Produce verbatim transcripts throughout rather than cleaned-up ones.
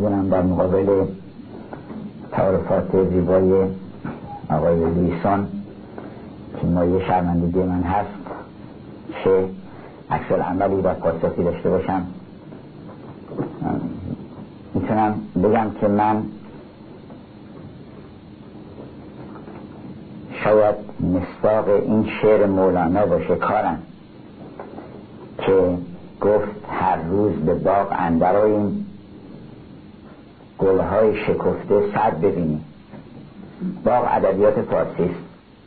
میدونم در مقابل تعارفات زیبای آقای لویسون که مایه شرمندگی من هست چه عکس العملی و پاسخی داشته باشم. میتونم بگم که من شاید مصداق این شعر مولانا باشه کارم که گفت هر روز به باغ اندرآییم گلهای شکفته صد ببینیم. باغ ادبیات فارسی است.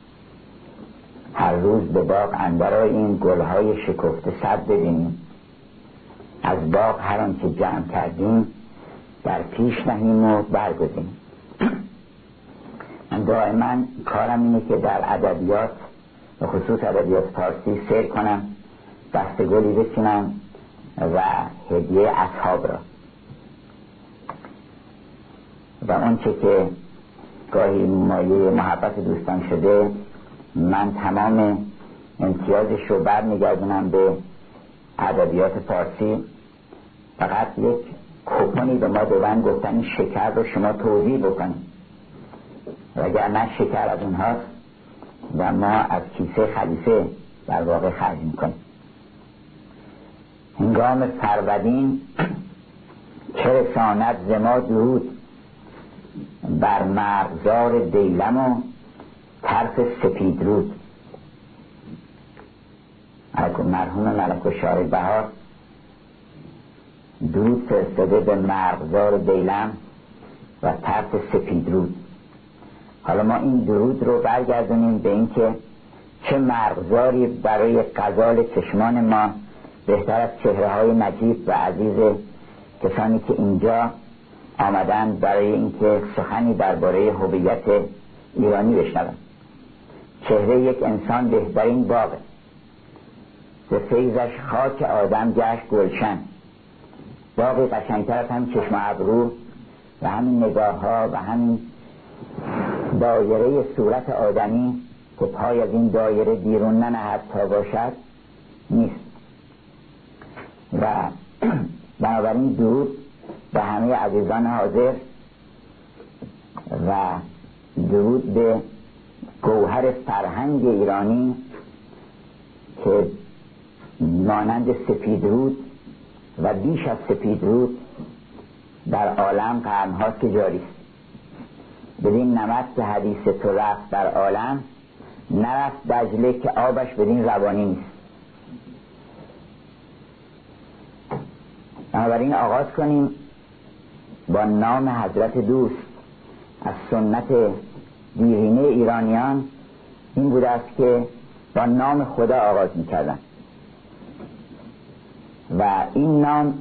هر روز به باغ اندرآییم گلهای شکفته صد ببینیم، از باغ هر آنچه جمع کردیم در پیش نهیم و برگزینیم. من دائما کارم اینه که در ادبیات و خصوص ادبیات فارسی سیر کنم، دستگلی بچینم و هدیه اصحاب را و اون چه که گاهی مایه محبت دوستان شده من تمام امتیازش رو برمیگردونم به ادبیات فارسی. فقط یک کوپنی به ما دوان گفتن این شکر رو شما توضیح بکنید، وگرنه شکر از اونهاست و ما از کیسه خلیفه در واقع خرج میکنیم. هنگام فرودین چه رساند ز ما درود، بر مرغزار دیلم و طرف سپید رود. مرحوم ملک الشعر بهار درود فرستاده به مرغزار دیلم و طرف سپید رود. حالا ما این درود رو برگردونیم به این که چه مرغزاری برای غزال چشمان ما بهتر از چهره های نجیب و عزیز کسانی که اینجا آمدن برای اینکه سخنی درباره هویت ایرانی بشنوند. چهره یک انسان بهترین باغه، ز فیضش خاک آدم گشت گلشن. باغی قشنگتر از هم چشم ابرو و همین نگاه ها و همین دایره صورت آدمی که پای از این دایره بیرون ننهد تا باشد نیست. و بنابراین درود به همه عزیزان حاضر و درود به گوهر فرهنگ ایرانی که مانند سپیدرود و بیش از سپیدرود در عالم قرن‌هاست که جاری است. بدین نمط که حدیث تو رفت در عالم، نرفت دجله که آبش بدین روانی نیست. بنابراین آغاز کنیم با نام حضرت دوست. از سنت دیرینه ایرانیان این بوده است که با نام خدا آغاز می‌کردند و این نام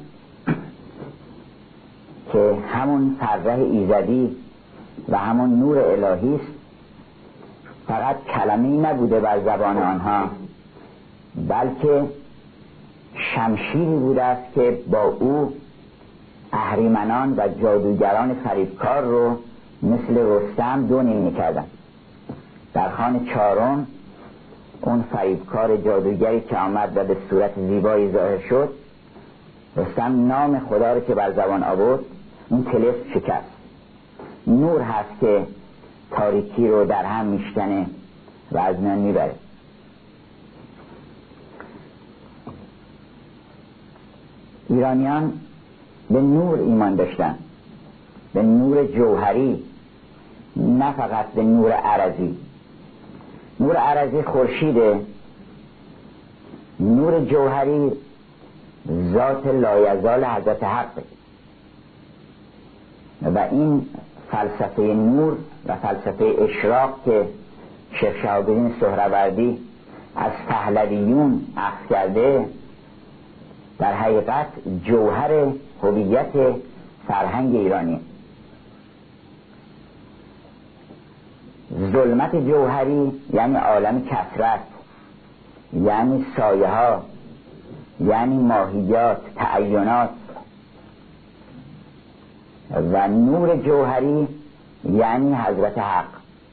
که همون فرح ایزدی و همون نور الهی است فقط کلمه‌ای نبوده بر زبان آنها، بلکه شمشیری بوده است که با او اهریمنان و جادوگران فریبکار رو مثل رستم دو نیم می‌کردند. در خان چهارم اون فریبکار جادوگری که آمد و به صورت زیبایی ظاهر شد، رستم نام خدا رو که بر زبان آورد این طلسم شکست. نور هست که تاریکی رو در هم میشکنه و از میان میبره. ایرانیان به نور ایمان داشتن، به نور جوهری، نه فقط به نور عرضی. نور عرضی خورشیده، نور جوهری ذات لایزال حضرت حق. و این فلسفه نور و فلسفه اشراق که شیخ شهاب‌الدین سهروردی از پهلویون اخذ کرده در حقیقت جوهر هویت فرهنگ ایرانی. ظلمت جوهری یعنی عالم کثرت، یعنی سایه ها، یعنی ماهیات، تعینات. و نور جوهری یعنی حضرت حق.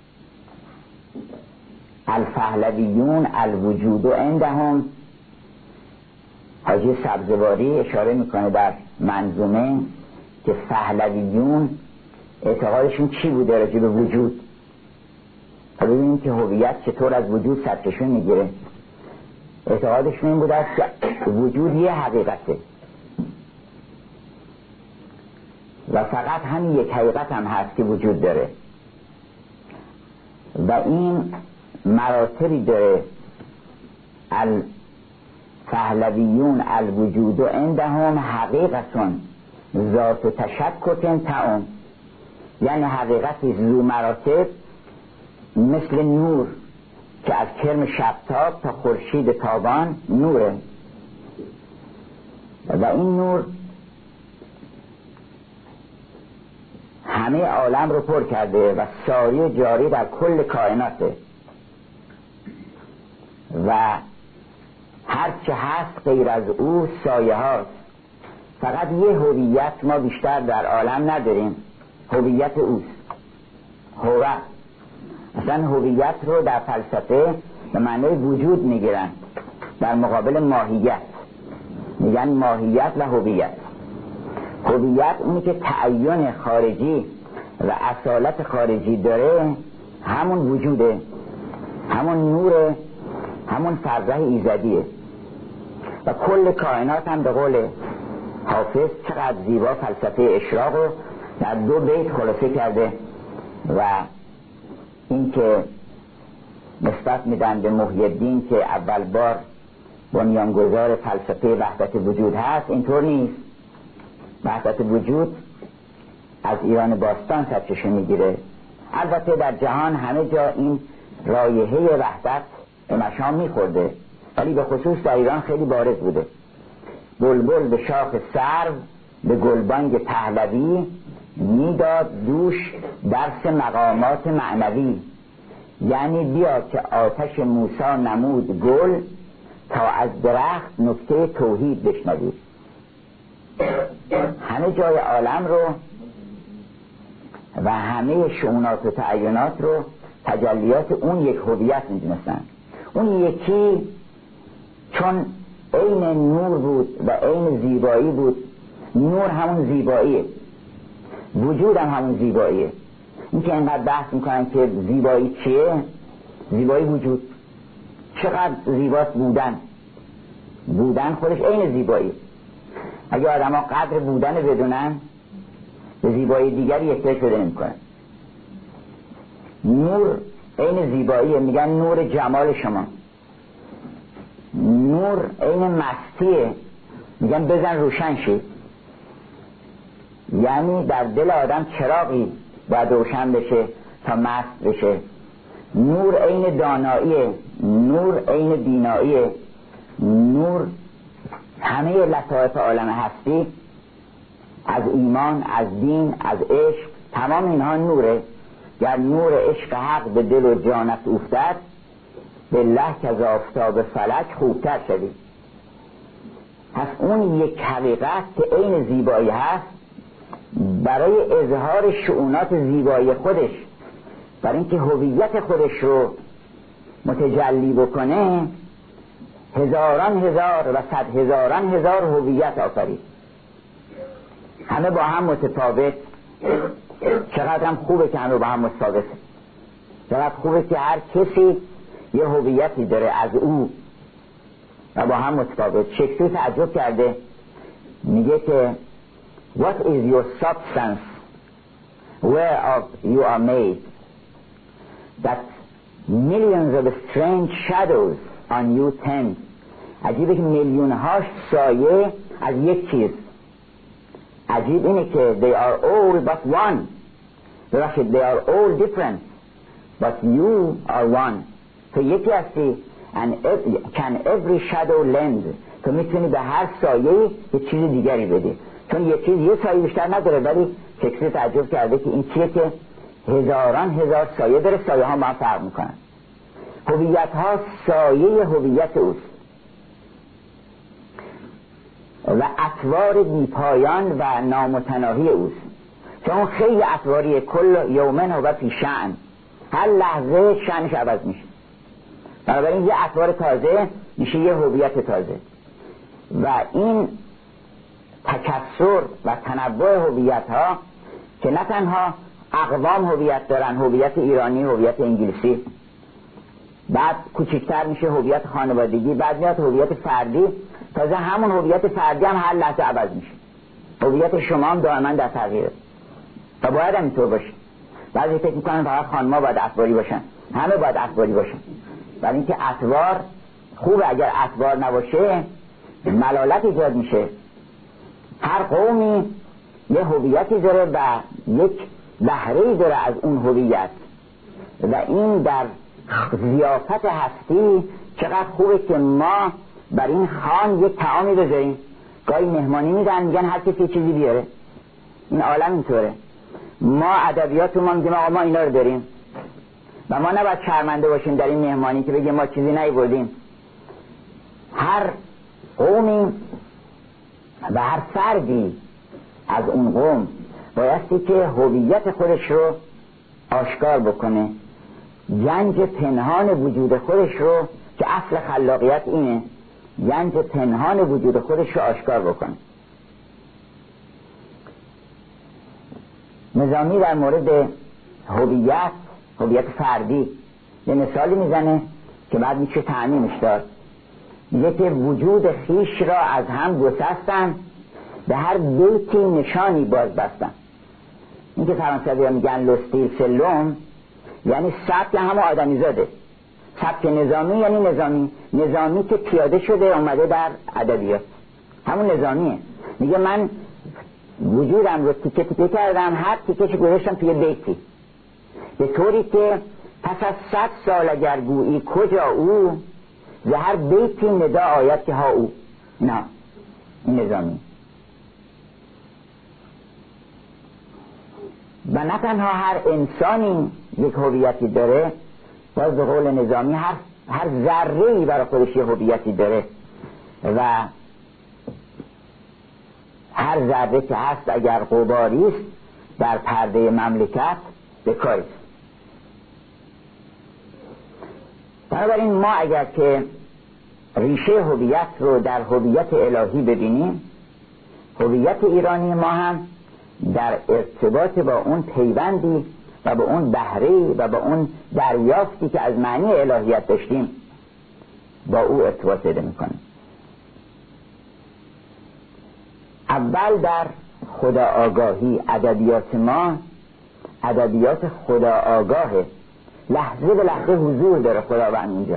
الفهلویون الوجود عندهم. حاجی سبزواری اشاره میکنه در منظومه که پهلویون اعتقادشون چی بوده راجع به وجود. تا ببینیم که هویت چطور از وجود سرچشمه میگیره. اعتقادشون این بوده است که وجود یه حقیقته و فقط همین یک حقیقت هم هست که وجود داره و این مراتبی داره. الپهلویون الوجود عندهم حقیقتون ذات تشکک تعم، یعنی حقیقتی ذو مراتب مثل نور که از کرم شبتاب تا خورشید تابان نوره و این نور همه عالم رو پر کرده و ساری جاری در کل کائناته و هر چه هست غیر از او سایه هاست. فقط یه هویت ما بیشتر در عالم نداریم، هویت اوست. هویت اصلا هویت رو در فلسفه به معنی وجود میگیرن، در مقابل ماهیت میگن ماهیت و هویت. هویت اونی که تعین خارجی و اصالت خارجی داره، همون وجوده، همون نوره، همون فرزه ایزدیه و کل کائنات هم به قول حافظ چقدر زیبا فلسفه اشراق رو در دو بیت خلاصه کرده و این که نسبت میدن به محی الدین که اول بار بنیانگذار فلسفه وحدت وجود هست، اینطور نیست. وحدت وجود از ایران باستان سرچشمه میگیره. البته در جهان همه جا این رایحه وحدت به مشام میخورده ولی به خصوص در ایران خیلی بارز بوده. بلبل به شاخ سرو به گلبانگ پهلوی میداد دوش درس مقامات معنوی، یعنی بیا که آتش موسی نمود گل تا از درخت نکته توحید بشنوید. همه جای عالم رو و همه شؤونات و تعینات رو تجلیات اون یک هویت میدونستن. اون یکی چون عین نور بود و عین زیبایی بود. نور همون زیباییه، وجود هم همون زیباییه. این که اینقدر بحث میکنن که زیبایی چیه؟ زیبایی وجود. چقدر زیباست بودن. بودن خودش عین زیبایی. اگه آدم ها قدر بودن بدونن به زیبایی دیگری احتیاج پیدا نمیکنن. نور عین زیباییه، میگن نور جمال شما. نور عین مستیه، میگن بزن روشن شید. یعنی در دل آدم چراغی باید روشن بشه تا مست بشه. نور عین داناییه، نور عین بیناییه. نور همه لطایف عالم هستی، از ایمان، از دین، از عشق، تمام اینها نوره. گر نور عشق حق به دل و جانت افتد، بالله که از آفتاب فلک خوبتر شدی. پس اون یک حقیقت که عین زیبایی هست، برای اظهار شؤونات زیبایی خودش، برای اینکه هویت خودش رو متجلی بکنه، هزاران هزار و صد هزاران هزار هویت آفرید، همه با هم متفاوت. چقدر هم خوبه که همه با هم متفاوت. چقدر خوبه که هر کسی یه هویتی داره از او و با هم متفاوت. شکسپیر تعجب کرده، میگه که What is your substance whereof you are made, that millions of strange shadows on you tend. عجیبه که میلیون هاش سایه از یک چیز. عجیب اینه که they are all but one. ببخشید they are all different but you are one. تو یکی هستی and can every shadow lend. تو میتونی به هر سایه یه چیز دیگری بدی، چون یه چیز یه سایه بیشتر نداره. ولی شکسپیر تعجب کرده که این چیه که هزاران هزار سایه داره، سایه ها با هم فرق میکنن. هویت ها سایه هویت اوست و اطوار بیپایان و نامتناهی اوست، چون خیلی اطواریه. کل یومن و فی شأن، هر لحظه شأنش عوض میشه. بنابراین یه اطوار تازه میشه یه هویت تازه و این تکثر و تنوع هویت ها که نه تنها اقوام هویت دارن، هویت ایرانی، هویت انگلیسی، بعد کوچکتر میشه هویت خانوادگی، بعد میاد هویت فردی، تازه همون هویت فردی هم هر لحظه عوض میشه. هویت شما هم دائما در تغییره و باید هم اینطور باشه. بعضی فکر میکنن فقط خانم‌ها باید اطواری باشن، همه باید اطواری باشن، ولی اینکه اطوار خوبه، اگر اطوار نباشه ملالت ایجاد میشه. هر قومی یه هویتی داره و یک بهره‌ای داره از اون هویت و این در ضیافت هستی چقدر خوبه که ما بر این خوان یک طعامی بذاریم. گاهی مهمانی میدن میگن هر کسی چیزی بیاره. این عالم اینطوره. ما ادبیات ما میگیم آقا ما اینا رو داریم و ما نباید شرمنده باشیم در این مهمانی که بگیم ما چیزی نیاوردیم. هر قومی و هر فردی از اون قوم بایستی که هویت خودش رو آشکار بکنه، گنج پنهان وجود خودش رو که اصل خلاقیت اینه، گنج پنهان وجود خودش رو آشکار بکنه. نظامی در مورد هویت، هویت فردی یه مثالی میزنه که بعد میشه تعمیمش داد. میگه که وجود خیش را از هم گسستن، به هر بیتی نشانی باز بستن. این که فرانسوی ها میگن لستیل سلوم، یعنی سبک همه آدمی زاده. سبک نظامی یعنی نظامی نظامی که پیاده شده اومده در ادبیات، همون نظامیه. میگه من وجودم رو تیکه تیکه کردم، هر تیکه‌شو گذاشتم توی بیتی، به طوری که پس از صد سال اگر گویی کجا او، ز هر بیتی ندا آید که ها او. نه، این نظامی. و نه تنها هر انسانی یک هویتی داره، باز به قول نظامی هر هر ذره‌ای برای خودش یه هویتی داره و هر ذره که هست اگر غباری است در پرده مملکت به کاری است. بنابراین ما اگر که ریشه هویت رو در هویت الهی ببینیم، هویت ایرانی ما هم در ارتباط با اون پیوندی و با اون بهره‌ای و با اون دریافتی که از معنی الهیت داشتیم با او ارتباط پیدا می‌کنه. اول در خدا آگاهی، ادبیات ما ادبیات خدا آگاهه، لحظه به لحظه حضور داره خداوند اونجا.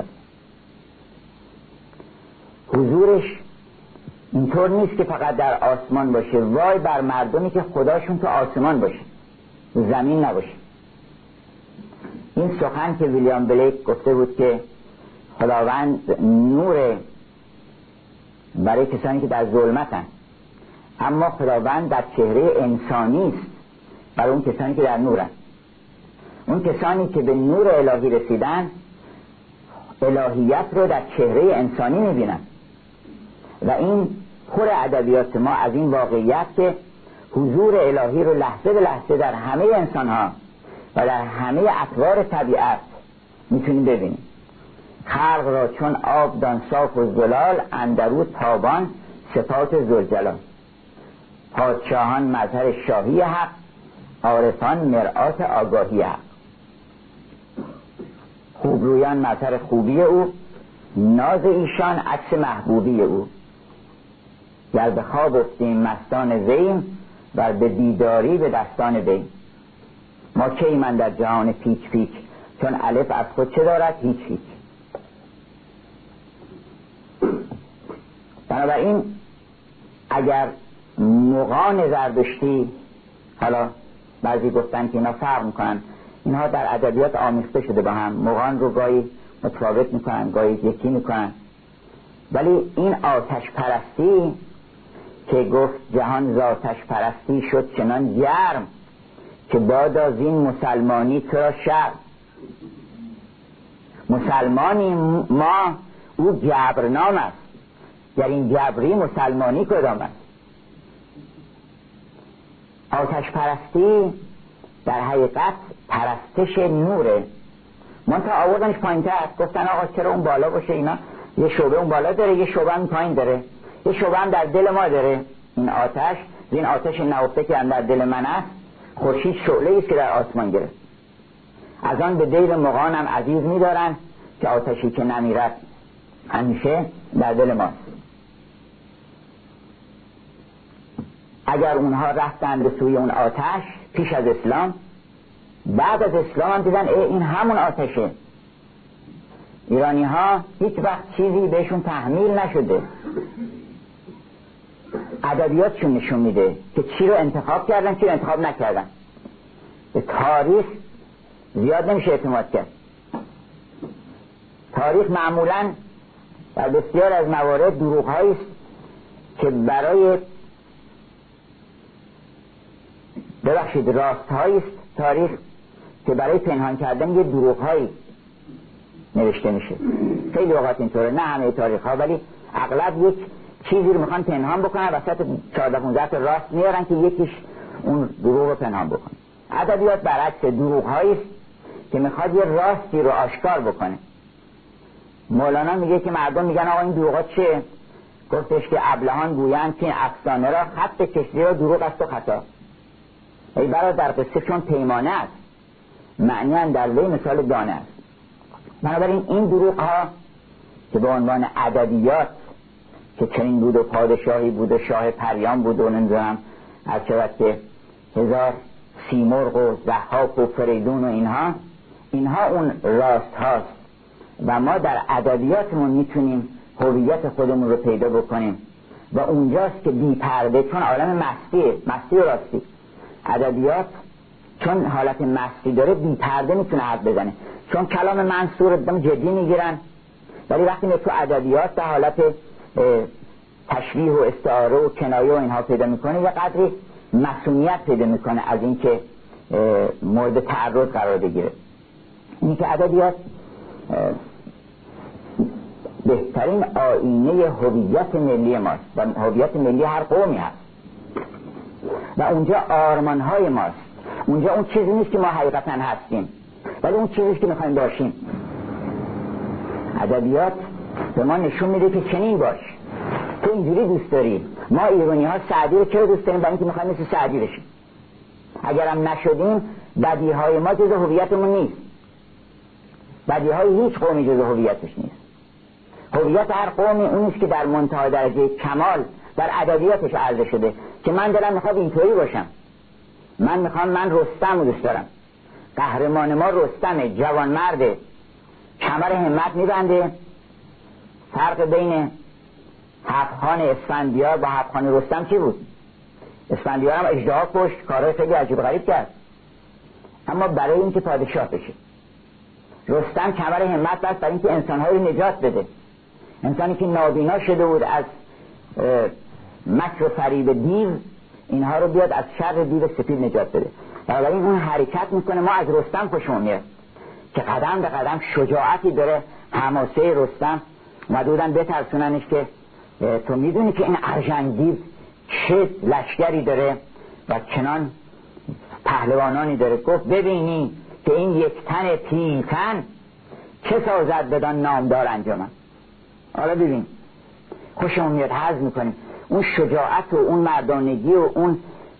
حضورش اینطور نیست که فقط در آسمان باشه، وای بر مردمی که خداشون تو آسمان باشه، زمین نباشه. این سخن که ویلیام بلیک گفته بود که خداوند نور برای کسانی که در ظلمتن، اما خداوند در چهره انسانی است برای اون کسانی که در نورن. اون کسانی که به نور الهی رسیدن الهیت رو در چهره انسانی میبینن و این پر ادبیات ما از این واقعیت که حضور الهی رو لحظه به لحظه در همه انسان ها و در همه اطوار طبیعت میتونیم ببینیم. خلق را چون آب دان صاف و زلال، اندرو تابان صفات ذوالجلال. پادشاهان مظهر شاهی حق، عارفان مرآت آگاهی حق. خوبرویان مظهر خوبی او، ناز ایشان عکس محبوبی او. گر به خواب افتیم مستان زیم، و به بیداری به دستان بیم. ما که ایمن در جهان پیچ پیچ، چون الف از خود چه دارد؟ هیچ هیچ. بنابراین اگر مغان زردشتی، حالا بعضی گفتن که اینا فرق میکنن، اینها در ادبیات آمیخته شده با هم، مغان رو گاهی متفاوت میکنن گاهی یکی میکنن، ولی این آتش پرستی که گفت جهان ز آتش پرستی شد چنان گرم، که بادا زین مسلمانی تو را شرم. مسلمانی ما او جبرنام است، در این جبری مسلمانی کدام است؟ آتش پرستی در حقیقت پرستش نوره. منتها آوردنش پایین تر، گفتن آقا چرا اون بالا باشه؟ اینا یه شعبه اون بالا داره، یه شعبه هم پایین داره، یه شعبه هم در دل ما داره. این آتش، این آتش نهفته که در دل من است، خورشید شعله است که در آسمان گرفت. از آن به دیر مغانم عزیز می‌دارند که آتشی که نمیرد همیشه در دل ماست. اگر اونها رفتن به سوی اون آتش پیش از اسلام، بعد از اسلام هم دیدن این همون آتشه. ایرانی ها هیچ وقت چیزی بهشون تحمیل نشده. ادبیاتشون نشون میده که چی رو انتخاب کردن چی رو انتخاب نکردن. به تاریخ زیاد نمیشه اعتماد کرد. تاریخ معمولاً در بسیار از موارد دروغ هایی است که برای ببخشید راست هایی است. تاریخ که برای پنهان کردن یه دروغ هایی نوشته میشه. خیلی اوقات اینطوره، نه همه تاریخ ها، ولی اغلب یک چیزی رو میخوان پنهان بکنن، وسط چهارده پانزده تا راست میارن که یکیش اون دروغ رو پنهان بکنه. ادبیات برعکس دروغ هایی است که میخواد یه راستی رو آشکار بکنه. مولانا میگه که مردم میگن آقا این دروغا چیه؟ گفتش که ابلهان گویند که این افسانه را خط کشتی را دروغ است و خطا. ای برادر قصه چون پیمانه است، معنی اندرزه مثال دانه است. بنابراین این دروغ ها که به عنوان ادبیات که چنین بود و پادشاهی بود و شاه پریان بود و نمیدونم هر چقدر که هزار سیمرغ و ضحاک و فریدون و اینها اینها اون راست هاست و ما در ادبیاتمون میتونیم هویت خودمون رو پیدا بکنیم و اونجاست که بی پرده، چون عالم مستیه، مستی و راستی. ادبیات چون حالت مستی داره بی پرده میتونه حرف بزنه، چون کلام منصور دم جدی میگیرن، ولی وقتی تو ادبیات در حالت تشبیه و استعاره و کنایه و اینها پیدا میکنه یه قدری مسئولیت پیدا میکنه از اینکه مورد تعرض قرار بگیره. اینی که ادبیات بهترین آینه هویت ملی ماست و هویت ملی هر قومی هست و اونجا آرمانهای ماست. اونجا اون چیزی نیست که ما حقیقتا هستیم، ولی اون چیزیست که میخوایم باشیم. ادبیات به ما نشون میده که چنین باش، تو اینجوری دوست داری. ما ایرانی ها سعدی رو چرا دوست داریم؟ برای اینکه میخوایم مثل سعدی بشیم. اگرم نشدیم بدیهای ما جز هویتمون نیست. بدیهای هیچ قومی جز هویتش نیست. هویت هر قومی اون است که در منتهای درجه کمال در ادبیاتش عرضه شده که من دلم میخواد اینطوری باشم. من میخوام من رستم رو دوست دارم. قهرمان ما رستمه، جوان مرده، کمر همت میبنده. فرق بین هفت‌خان اسفندیار با هفت‌خان رستم چی بود؟ اسفندیار هم اژدها کشت، کارهای خیلی عجیب غریب کرد، اما برای اینکه پادشاه بشه. رستم کمر همت بست برای اینکه انسان‌های رو نجات بده. انسانی که نابینا شده بود از مکر و فریب دیو، اینها رو بیاد از شر دیو سپید نجات بده. بنابراین اون حرکت میکنه. ما از رستم خوشمون میاد که قدم به قدم شجاعتی داره. حماسه رستم مدودن بترسوننش که تو میدونی که این ارژنگ دیو چه لشکری داره و چنان پهلوانانی داره. گفت ببینی که این یک تن پیلتن چه سازد بدان نامدار انجامن. حالا ببین خوشمون میاد، حظ میکنیم. اون شجاعت و اون مردانگی و اون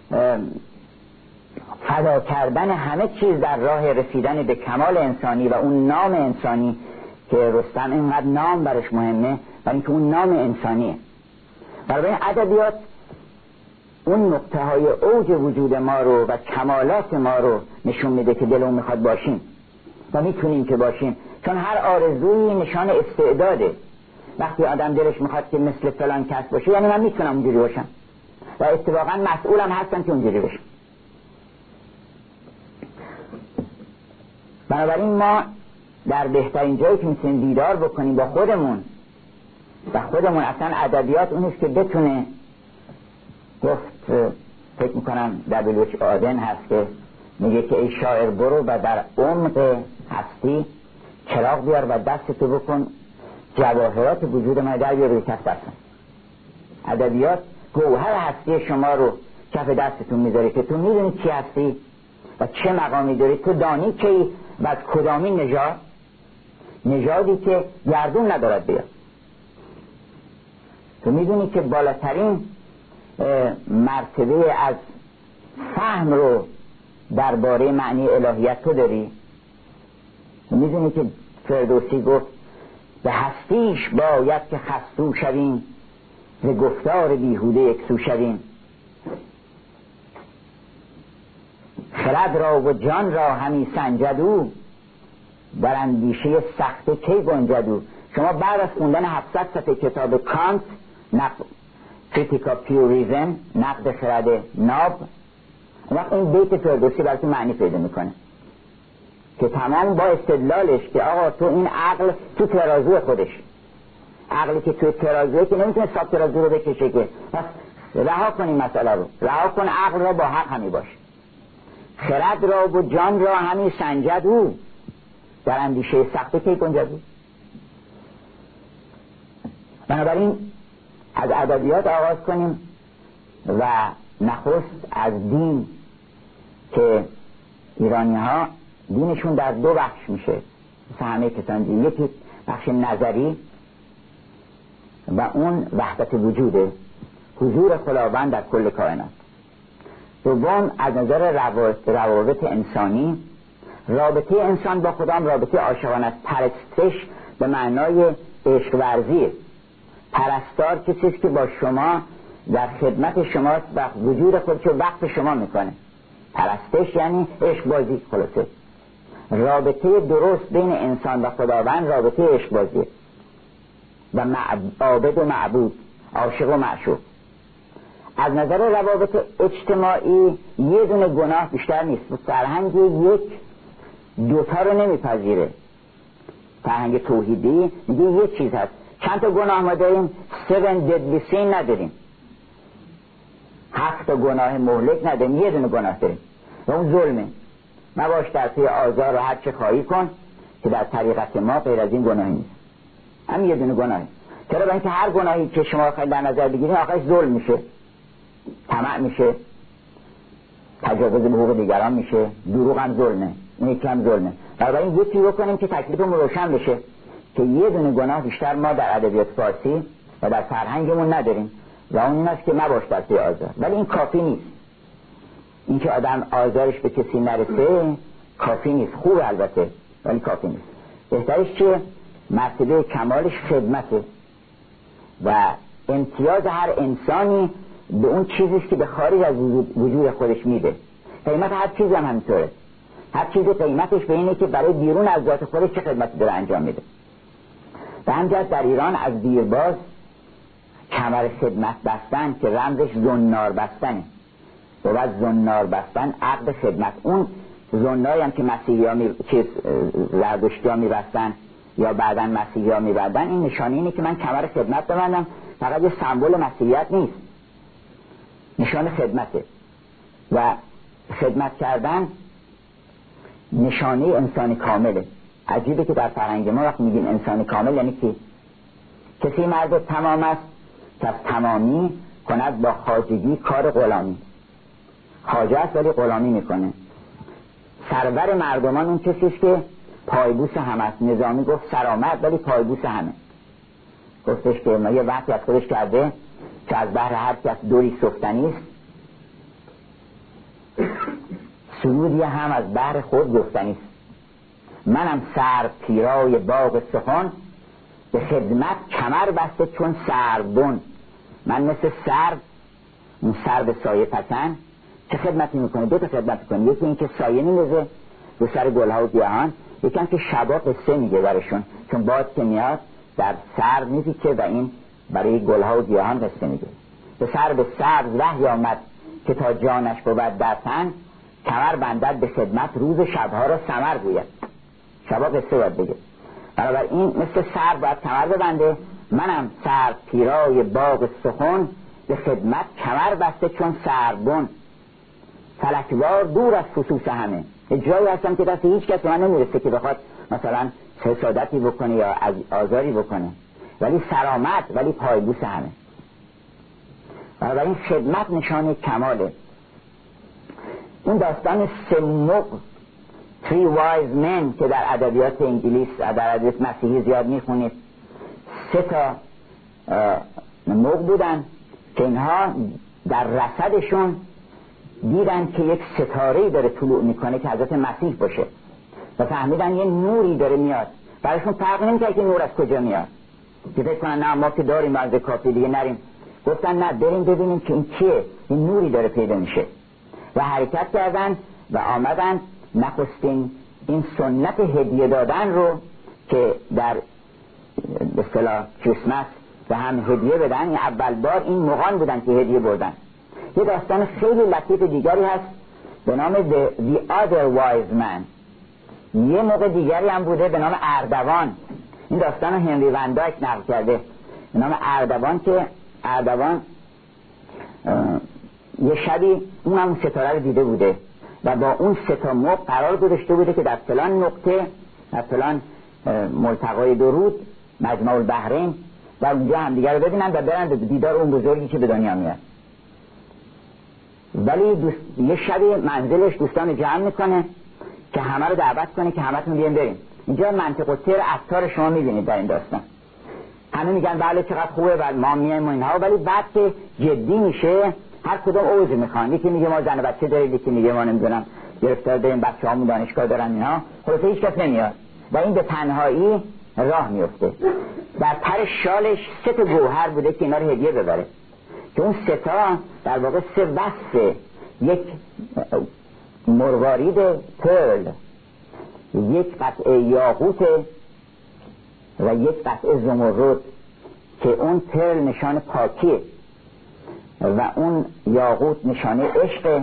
فدا کردن همه چیز در راه رسیدن به کمال انسانی و اون نام انسانی که رستم اینقدر نام برش مهمه، برای اینکه اون نام انسانیه. برای ادبیات اون نقطه های اوج وجود ما رو و کمالات ما رو نشون میده که دلمون میخواد باشیم و میتونیم که باشیم، چون هر آرزویی نشان استعداده. وقتی آدم دلش میخواد که مثل فلان کس باشه، یعنی من میتونم اونجوری باشم و اتفاقا مسئولم هستم که اونجوری باشم. بنابراین ما در بهترین جایی که میتونیم دیدار بکنیم با خودمون و خودمون، اصلا ادبیات اونیست که بتونه گفت، فکر میکنم دبلوچ آدن هست که میگه که ای شاعر برو و در عمق هستی چراغ بیار و دستتو بکن جواهرات وجود ما در بیار روی کف دستم. ادبیات گوهر هستی شما رو کف دستتون میذاره که تو میدونی چی هستی و چه مقامی داری. تو دانی که و از کدامی نژاد، نژادی که گردون ندارد بیاد. تو میدونی که بالاترین مرتبه از فهم رو درباره معنی الهیت تو داری؟ میدونی که فردوسی گفت به هستیش باید که خستو شویم، ز گفتار بیهوده یکسو شویم. خرد را و جان را همی سنجدو، در اندیشه سخت کی گنجدو. شما بعد از خوندن هفتصد صفحه کتاب کانت، نقد کریتیکا پیوریزم، نقد خرد ناب، وقت این بیت فردوسی براتون معنی پیدا میکنه که تمام با استدلالش که آقا تو این عقل تو ترازو خودش، عقلی که تو ترازوه که نمیتونه حساب ترازو رو بکشه، که پس رها کن این مسئله رو، رها کن عقل را با حق همی باش. خرد را و جان را همی سنجد او، در اندیشه سخته کی گنجد او. بنابراین از ادبیات آغاز کنیم و نخست از دین که ایرانی ها دینشون در دو بخش میشه مثل همه کسان دین. یکی بخش نظری و اون وحدت وجوده، حضور خداوند در کل کائنات. دوم از نظر روابط انسانی، رابطه انسان با خدا رابطه عاشقانه است. پرستش به معنای عشق ورزی. پرستار کسی است که با شما در خدمت شماست و وجود خودشو وقت شما میکنه. پرستش یعنی عشق بازی. خلاصه رابطه درست بین انسان و خداوند رابطه عشق بازی و عابد و معبود، عاشق و معشوق. از نظر روابط اجتماعی یه دونه گناه بیشتر نیست. فرهنگ یک دوتا رو نمیپذیره. فرهنگ توحیدی میگه یه چیز هست. چند تا گناه ما داریم؟ seven deadly sin نداریم، هفت تا گناه مهلک نداریم، یه دونه گناه داریم و اون ظلمه. مباش در پی آزار و هر چه خواهی کن که در طریقت ما غیر از این گناهی نیست. هم یه دونه گناهی. چرا؟ برای اینکه هر گناهی که شما خواهید در نظر بگیرید آخرش ظلم میشه، طمع میشه، تجاوز به حقوق دیگران میشه، دروغ هم ظلمه، نیکی هم ظلمه. بنابراین یکی بکنیم که تکلیفمون روشن بشه که یه دونه گناه بیشتر ما در ادبیات فارسی و در فرهنگمون نداریم و اون این است که مباش در پی آزار. ولی این کافی نیست. این که آدم آزارش به کسی نرسه کافی نیست. خوب البته ولی کافی نیست. بهترش که مرتبه کمالش خدمته و امتیاز هر انسانی به اون چیزیست که به خارج از وجود خودش میده. قیمت هر چیزی هم همینطوره. هر چیز قیمتش به اینه که برای بیرون از ذات خودش چه خدمتی داره انجام میده. به همجهت در ایران از دیرباز کمر خدمت بستن که رمزش زنار بستنه و بعد زنار بستن عقد خدمت. اون زناری هم که مسیحی ها می... که زردشتی ها می بستن یا بعدا مسیحی ها می بردن، این نشانه اینه که من کمر خدمت ببندم. فقط یه سمبل مسیحیت نیست، نشان خدمته و خدمت کردن نشانه انسان کامله. عجیبه که در فرهنگ ما وقت میگیم انسان کامل یعنی کی؟ کسی مرد تمام است که از تمامی کند با خواجگی کار غلامی. خواجه است ولی غلامی میکنه. سرور مردمان اون کسی است که پایبوس همه است. نظامی گفت سرآمد ولی پایبوس همه. گفتش که ما یه وقتی از خودش کرده که از بحر هر کس دوری سفتنی است، سرودی هم از بحر خود گفتنی است. منم سر پیرای باغ سخن، به خدمت کمر بسته چون سربن. من مثل سر، اون سر به سایه پکن چه خدمتی میکنه؟ دو تا خدمت میکنه. یکی این که سایه میندازه به سر گلها و گیاهان، یکی هم که شبا قصه میگه برشون، چون باد که میاد در سر میپیچه و این برای گلها و گیاهان قصه میگه. به سر به سبز وحی آمد که تا جانش بود در تن، کمر بندد به خدمت روز شبها را ثمر گوید. شبا قصه باید بگه. بنابراین مثل سر باید کمر ببنده. منم سر پیرای باغ سخن، به خدمت کمر بسته چون سربن. فلکوار دور از فسوس همه. جایی هستم که دست هیچ کس من نمیرسه که بخواد مثلا حسادتی بکنه یا آزاری بکنه، ولی سرآمد ولی پایبوس همه. بنابراین خدمت نشانه کماله. این داستان سموق Three wise men که در ادبیات انگلیس در ادبیات مسیحی زیاد میخونید، سه تا موق بودن که اینها در رصدشون دیدن که یک ستاره‌ای داره طلوع میکنه که حضرت مسیح باشه و فهمیدن یه نوری داره میاد. برایشون فرق نمی‌کنه که نور از کجا میاد، که فکر کنن نه ما که داریم از کافی دیگه نریم. گفتن نه، بریم ببینیم که این کیه، این نوری داره پیدا میشه و حرکت کردن و آمدن نخستین این سنت هدیه دادن رو که در به اصطلاح کریسمس و هم هدیه بدن، این اول بار این مغان بودن که هدیه بردن. یه داستان خیلی لطیف دیگری هست به نام The, The Other Wise Man. یه موقع دیگری هم بوده به نام اردوان. این داستان هنری وندایک نقل کرده به نام اردوان که اردوان یه شبی اون هم ستاره رو دیده بوده و با اون سه تا موقع قرار گذاشته بوده که در فلان نقطه، در فلان ملتقای درود مجمع البحرین و اونجا هم دیگر رو ببینن و برن دیدار اون بزرگی که به دنیا میاد. ولی دوست... یه شبی منزلش دوستان جمع میکنه که همه رو دعوت کنه که همتون بیان بریم. اینجا منطق و تیر افکار شما میبینید در این داستان. همه میگن بله چقدر خوبه و ما میایم و اینها، ولی بعد که جدی میشه هر کدوم اوج میخوان. یکی میگه ما زن و بچه داریم، یکی میگه ما نمیدونم گرفتار داریم، بچه‌هامون دانشگاه دارن اینها. خلاصه هیچ کس نمیاد و این به تنهایی راه میفته. در پر شالش سه تا گوهر بوده که اینا رو هدیه ببره، که اون سه تا در واقع سه وصف یک مروارید پرل، یک قطعه یاقوت و یک قطعه زمرد که اون پرل نشان پاکیه و اون یاقوت نشانه عشق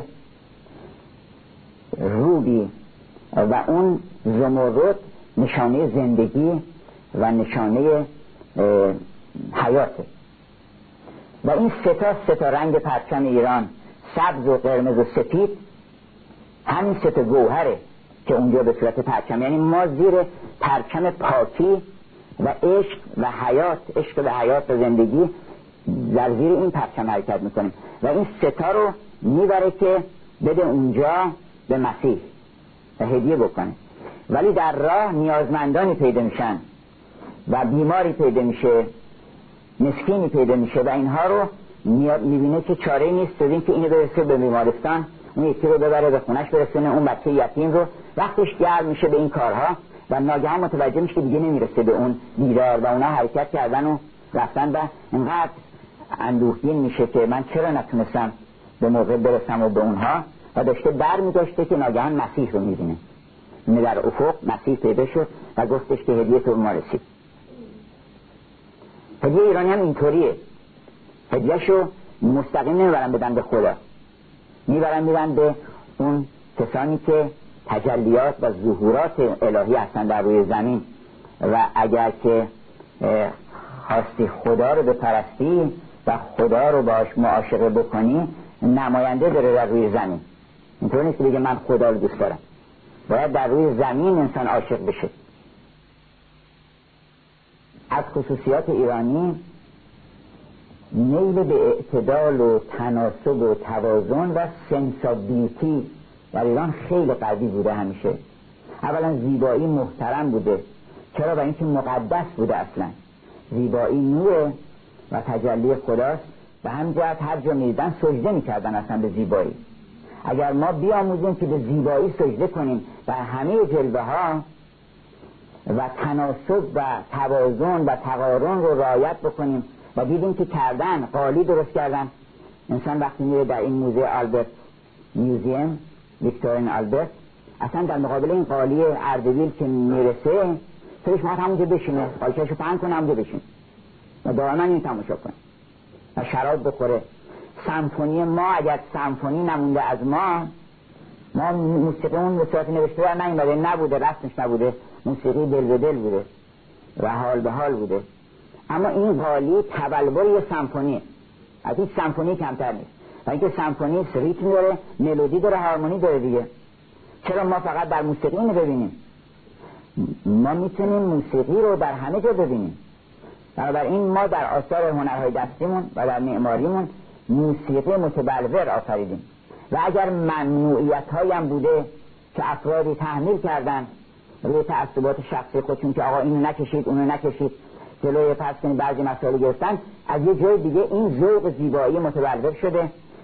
روبی و اون زمرد نشانه زندگی و نشانه حیاته. و این سه تا سه تا رنگ پرچم ایران، سبز و قرمز و سپید، همین سه تا گوهره که اونجا به صورت پرچم، یعنی ما زیر پرچم پاکی و عشق و حیات، عشق و حیات و زندگی در زیر این پرچم حرکت میکنیم و این سه تا رو میبره که بده اونجا به مسیح و هدیه بکنه. ولی در راه نیازمندانی پیدا میشن و بیماری پیدا میشه، مسکینی پیدا میشه و اینها رو میبینه که چاره نیست جز این که اینو برسه به بیمارستان، اون یکی رو ببره به خونش برسونه، اون بچه یتیم رو. وقتش گرم میشه به این کارها و ناگهان متوجه میشه که دیگه نمیرسه به اون دیدار و اونا حرکت کردن و رفتن و اینقدر اندوهگین میشه که من چرا نتونستم به موقع برسم و به اونها، و داشته بر میداشته که ناگهان مسیح رو میبینه. اینه در افق مسیح پیدا شد و گفتش که هدیه تو ما رسید. هدیه ایرانی هم اینطوریه، هدیهشو مستقیم نمیبرن بدن به خدا، میبرن میبرن به اون کسانی که تجلیات و ظهورات الهی هستن در روی زمین و اگر که خواستی خدا رو بپرستی و خدا رو باش معاشقه بکنی، نماینده داره در روی زمین. اینطور نیست که بگه من خدا رو دوست دارم، باید در روی زمین انسان عاشق بشه. از خصوصیات ایرانی میل به اعتدال و تناسب و توازن و سنسابیلیتی در ایران خیلی قوی بوده همیشه. اولا زیبایی محترم بوده، چرا؟ برای اینکه مقدس بوده. اصلا زیبایی نور و تجلی خداست و همین جهت هر جا میدیدن سجده میکردن اصلا به زیبایی. اگر ما بیاموزیم که به زیبایی سجده کنیم و همه جلوه ها و تناسب و توازن و تقارن رو رعایت بکنیم و دیدیم که کردن قالی درست کردن. انسان وقتی میره در این موزه آلبرت میوزیم ویکتورین آلبرت، اصلا در مقابل این قالی اردبیل که میرسه سرش ما همونجا بشینه، قالیشو پهن کنه همونجا بشینه و دائما این تماشا کنه و شراب بخوره. سمفونی ما اگر سمفونی نمونده از ما، ما موسیقیمون به صورت نوشته در نیومده، نبوده، رسمش نبوده، موسیقی دل به دل بوده و حال به حال بوده. اما این قالی تبلور یه سمفونیه، از هیچ سمفونی کمتر نیست و اینکه سمفونی ریتم داره، ملودی داره، هارمونی داره دیگه. چرا ما فقط در موسیقی اینو ببینیم؟ ما میتونیم موسیقی رو در همه جا ببینیم. بنابراین ما در آثار هنرهای دستیمون و در معماریمون موسیقی متبلور آفریدیم و اگر ممنوعیت هایی هم بوده که افرادی تحمیل کردن روی تعصبات شخصی خودشون که آقا اینو نکشید اونو نکشید، جلوی پس کنید بعضی مسائل گرفتن، از یه جای دیگه این ذوق زیبایی متبلور شده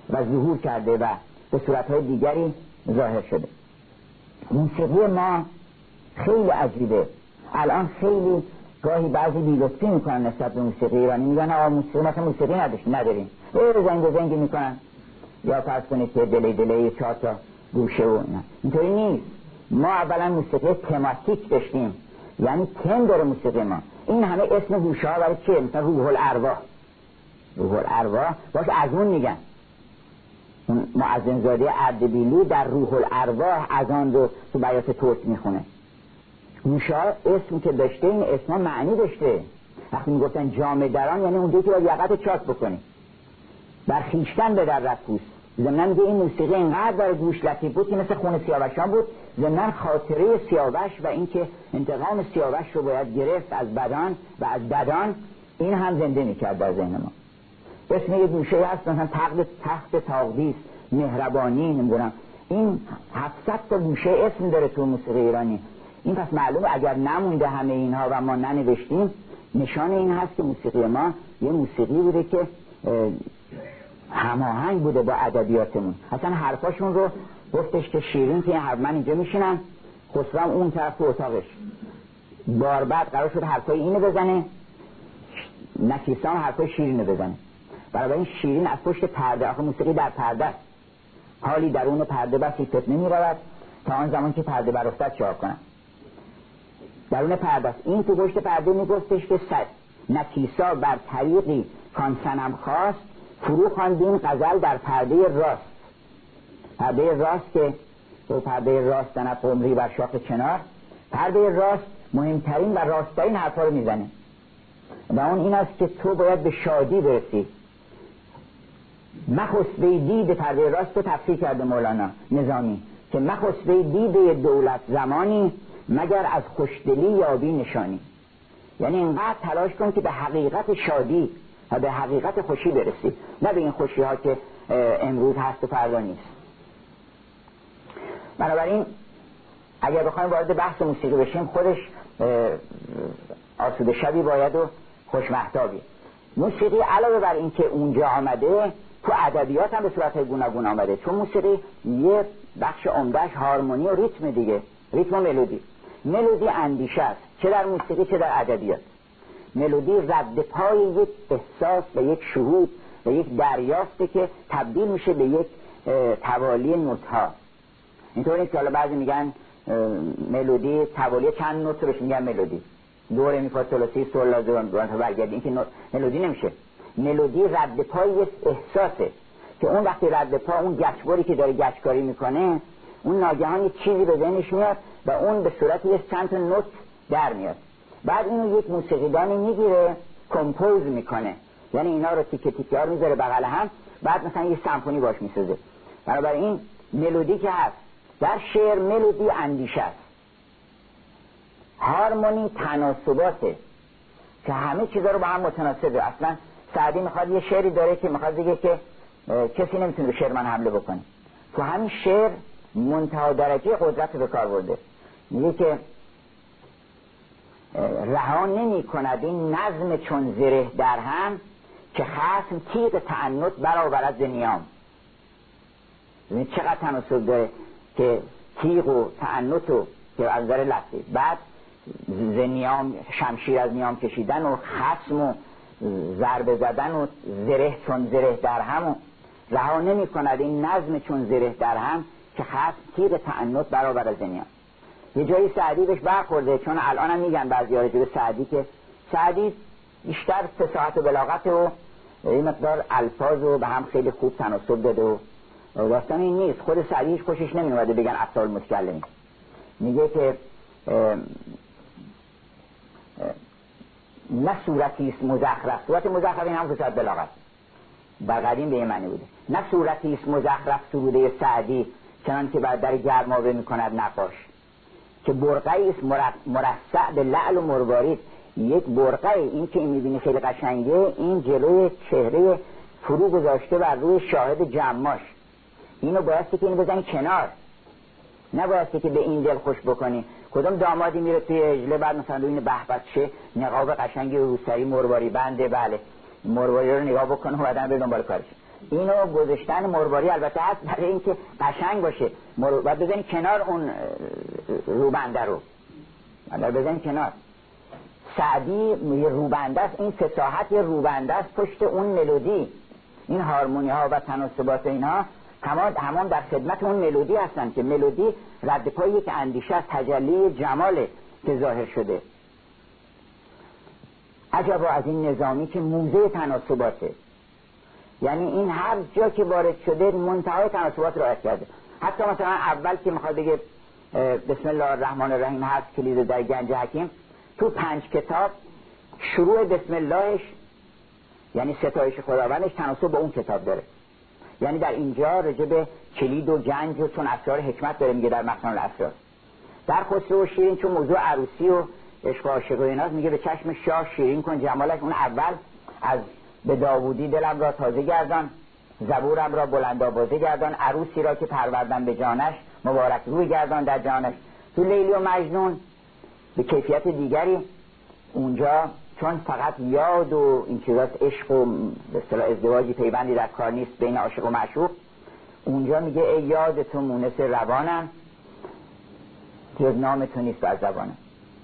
و ظهور کرده و به صورتهای دیگری ظاهر شده. موسیقی ما خیلی عجیبه. الان خیلی گاهی بعضی بی‌لطفی میکنن نسبت به موسیقی ایرانی، میگن آقا موسیقی مثلا موسیقی نداشتیم نداریم، ای زنگ زنگ میکنن یا فرض کنید که دلی دلی چهار تا گوشه و اینا. اینطوری نیست. ما اولا موسیقی تماتیک داشتیم، یعنی تم داره موسیقی ما. این همه اسم گوشه ها برای چیه؟ مثلا روح الارواح، روح الارواح باش از اون میگن. معظم زاده اردبیلی در روح الارواح از آن رو تو بیات توت میخونه. گوشه ها اسم که داشته، این اسم معنی داشته. وقتی میگفتن جامه دران یعنی اونجایی که باید یقت چاک بکنی، بر خویشتن به در رفت. ضمن میگه این موسیقی اینقدر برای گوش لطیف بود که مثل خون سیاوشان بود. ضمن خاطره سیاوش و اینکه انتقام سیاوش رو باید گرفت از بدان و از بدان، این هم زنده میکرد در ذهن ما. اسم یه گوشه هست مثلا تخت تخت تاقدیس، مهربانی، نمیدونم این هفتصد تا گوشه اسم داره تو موسیقی ایرانی. این پس معلومه اگر نمونده همه اینها و ما ننوشتیم، نشان این هست که موسیقی ما یه موسیقی بوده که هماهنگ بوده با ادبیاتمون. اصلا حرفاشون رو گفتش که شیرین که حرف من اینجا میشینم، خسرو اون طرف تو اتاقش، بار بعد قرار شد حرفای اینو بزنه، نکیسان حرفای شیرینو بزنه. برای این شیرین از پشت پرده، آخه موسیقی در پرده است، حالی درون پرده بسی فتنه می رود تا آن زمان که پرده برافتد چهار کنن. درون پرده است. این تو پشت پرده می گفتش که نکیسا بر طریقی کان صنم خواست، فرو خواندیم غزل در پرده راست. پرده راست که تو پرده راست تنف عمری بر شاخ چنار، پرده راست مهمترین و راستترین حرفا رو میزنه و اون این است که تو باید به شادی برسی. مخسبه دید پرده راست رو تفسیر کرده مولانا نظامی که مخسبه دید دولت زمانی، مگر از خوشدلی یابی نشانی. یعنی اینقدر تلاش کن که به حقیقت شادی و به حقیقت خوشی برسی، نه به این خوشی ها که امروز هست و فردا نیست. بنابراین اگر بخوایم وارد بحث موسیقی بشیم، خودش آسوده شبی باید و خوشمحتابی. موسیقی علاوه بر این که اونجا آمده، تو ادبیات هم به صورت گوناگون آمده. چون موسیقی یه بخش عمدهش هارمونی و ریتم دیگه، ریتم و ملودی. ملودی اندیشه است، چه در موسیقی چه در ادبیات. ملودی رد پای یک احساس و یک شهود و یک دریافته که تبدیل میشه به یک توالی نوت‌ها. اینطور نیست که حالا بعضی میگن ملودی توالی چند نوت روش میگن ملودی، دو ره می فا sol لا سی سول لا دو تا برگرد. این که ملودی نمیشه. ملودی رد پای یک احساسه که اون وقتی رد پا، اون گچبری که داره گچکاری میکنه، اون ناگهان یک چیزی به ذهنش میاد و اون به صورت یک چند تا نوت در میاد. بعد اینو یک موسیقیدانی میگیره کمپوز میکنه، یعنی اینا رو تیکه تیکه ها میذاره بغل هم، بعد مثلا یه سمفونی باش میسازه. بنابراین ملودی که هست در شعر، ملودی اندیشه است، هارمونی تناسباته که همه چیزا رو با هم متناسبه. اصلا سعدی میخواد یه شعری داره که میخواد بگه که کسی نمیتونه به شعر من حمله بکنه. تو همین شعر منتها درجه قدرت به کار برده. میگه که رها نمی کند این نظم چون زره در هم، که خصم تیغ تعنت برآورد ز نیام. یعنی چقدر تناسب داره که تیغ و تعنت و که از نظر لفظی، بعد ز نیام شمشیر از نیام کشیدن و خصم و ضربه زدن و زره چون زره در هم. و رها نمی کند این نظم چون زره در هم، که خصم تیغ تعنت برآورد ز نیام. یه جایی سعدی بهش برخورده، چون الان هم میگن بعضی ها راجع به سعدی که سعدی بیشتر فصاحت و بلاغت و این مقدار الفاظ رو به هم خیلی خوب تناسب داده و داستان این نیست. خود سعدی هیچ خوشش نمیومده بگن افضل متکلمین. میگه که نه صورتی است مزخرف. صورت مزخرف این هم فصاحت بلاغت در قدیم به این معنی بوده. نه صورتی است مزخرف سروده سعدی، چنان که بر در گرمابه میکند نقاش، که برقعی است مرصع به لعل و مروارید. یک برقعی، این که این میبینی خیلی قشنگه، این جلوی چهره فرو گذاشته بر روی شاهد جماش. اینو بایستی که اینو بزنی کنار، نبایستی که به این دل خوش بکنی. کدوم دامادی میره توی اجله بعد مثلا روی این بهبت شه نقاب قشنگی روسری مرواری بنده، بله مرواری رو نگاه بکنه و بعدن به دنبال کارش. اینو گذاشتن مرواری البته هست برای اینکه قشنگ باشه، و بزنی کنار اون روبنده رو، بعد بزنی کنار. سعدی یه روبنده است، این فصاحت یه روبنده است پشت اون ملودی. این هارمونی ها و تناسبات اینها تمام تمام در خدمت اون ملودی هستن که ملودی رد پای یک اندیشه از تجلی جماله که ظاهر شده. عجبا از این نظامی که موزه تناسباته، یعنی این هر جا که وارد شده منتهای تناسبات رعایت کرده. حتی مثلا اول که میخواد بگه بسم الله الرحمن الرحیم هست کلید در گنج حکیم، تو پنج کتاب شروع بسم اللهش یعنی ستایش خداوندش تناسب با اون کتاب داره. یعنی در اینجا راجع به کلید و گنج و چون اسرار حکمت داره میگه در مخزن الاسرار. در خسرو و شیرین چون موضوع عروسی و عشق و عاشق و ایناست میگه به چشم شاه شیرین کن جمالش. اون اول از به داوودی دلم را تازه گردان، زبورم را بلند آوازه گردان، عروسی را که پروردم به جانش مبارک روی گردان در جانش. تو لیلی و مجنون به کیفیت دیگری، اونجا چون فقط یاد و این چیزاست، عشق و به اصطلاح ازدواجی پیوندی در کار نیست بین عاشق و معشوق، اونجا میگه ای یاد تو مونس روانم که نام تو نیست بر زبانم.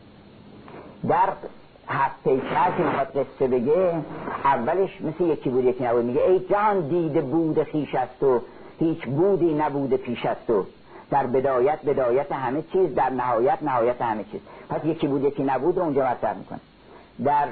در هفت پیکر که میخواد قصه بگه اولش مثل یکی بود یکی نبود، میگه ای جان دیده بود خویش است و هیچ بودی نبوده پیش است و در بدایت بدایت همه چیز، در نهایت نهایت همه چیز. پس یکی بود یکی نبود رو اونجا مطرح میکنه. در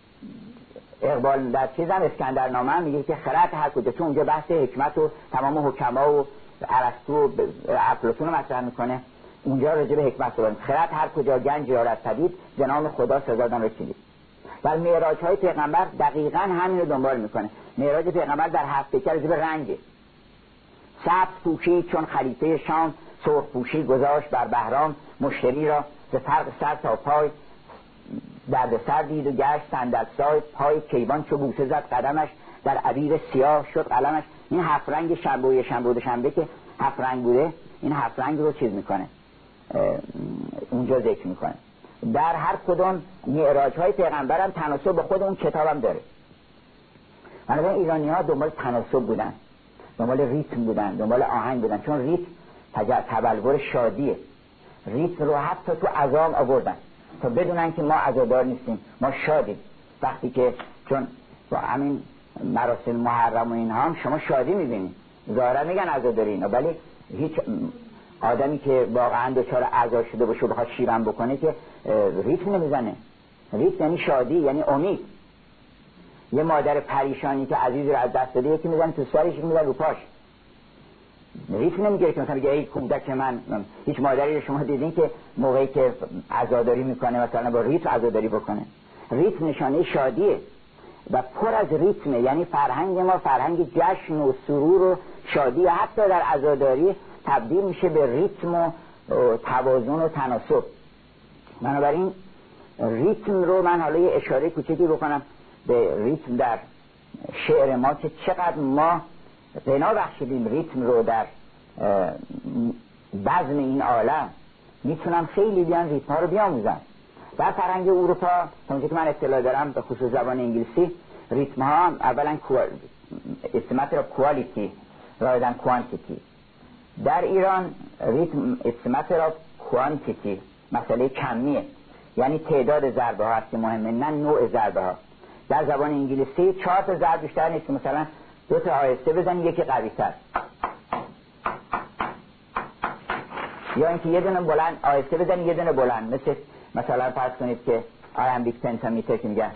اقبال در چیزم اسکندرنامه هم میگه که خرد هر کجا، تو اونجا بحث حکمت و تمام حکما و ارسطو و افلاطون رو مطرح میکنه، اونجا راجع به حکمت رو خرد هر کجا گنج یارد پدید ز نام خدا سزادان رسیدید. و معراج های پیغمبر دقیقاً همین رو دنبال میکنه. معراج پیغمبر در هفت پیکر راجع به رنگه. سبز پوشید چون خلیفه شام، سرخ پوشی گذاشت بر بهرام، مشتری را ز فرق سر تا پای درد سر دید و گشت صندل سای، پای کیوان چو بوسه زد قدمش، در عبیر سیاه شد قلمش. این هفت رنگ شنبه و شنبه و شنبه که هفت رنگ بوده، این هفت رنگ رو چیز میکنه اونجا ذکر میکنه. در هر کدوم معراج های پیغمبر هم تناسب به خود اون کتاب هم داره. بنابراین ایرانی ها دنبال تناسب بودن، دنبال ریتم بودن، دنبال آهنگ بودن، چون ریتم تبلور شادیه. ریتم رو حتی تو عزام آوردن تا بدونن که ما عزادار نیستیم، ما شادیم. وقتی که چون با همین مراسم محرم و اینها هم شما شادی میبینید، ظاهرا میگن عزاداری اینا، ولی هیچ آدمی که واقعا دچار عزا شده باشه بخواد شیرم بکنه که ریتم نمیزنه. ریتم یعنی شادی، یعنی امید. یه مادر پریشانی که عزیزی رو از دست داده یکی میزنه تو سرش، یکی میزنه رو پاش، ریتم نمیگیره که مثلا بگه ای کودک من. هیچ مادری رو شما دیدین که موقعی که عزاداری میکنه مثلا با ریتم عزاداری بکنه؟ ریتم نشانه شادیه و پر از ریتمه. یعنی فرهنگ ما فرهنگ جشن و سرور و شادی، حتی در عزاداری تبدیل میشه به ریتم و توازن و تناسب. بنابراین ریتم رو من حالا یه اشاره کوچکی بکنم به ریتم در شعر ما که چقدر ما بنا بخشیدیم ریتم رو در بزم این عالم. میتونم خیلی بیان ریتم ها رو بیاموزن. در فرهنگ اروپا همونجور که من اطلاع دارم به خصوص زبان انگلیسی، ریتم ها اولا استمت را کوالیتی رایدن کوانتیتی. در ایران ریتم استمت را کوانتیتی، مسئله کمیه، یعنی تعداد ضربه ها هست که مهمه نه نوع ضربه ها. در زبان انگلیسی چهار تا ضرب بیشتر نیست، مثلا دو تا آهسته بزنی یکی قوی تر، یا اینکه یه دونه بلند آهسته بزنی یه دونه بلند، مثل مثلا فرض کنید که آیمبیک پنتامیتر که میگن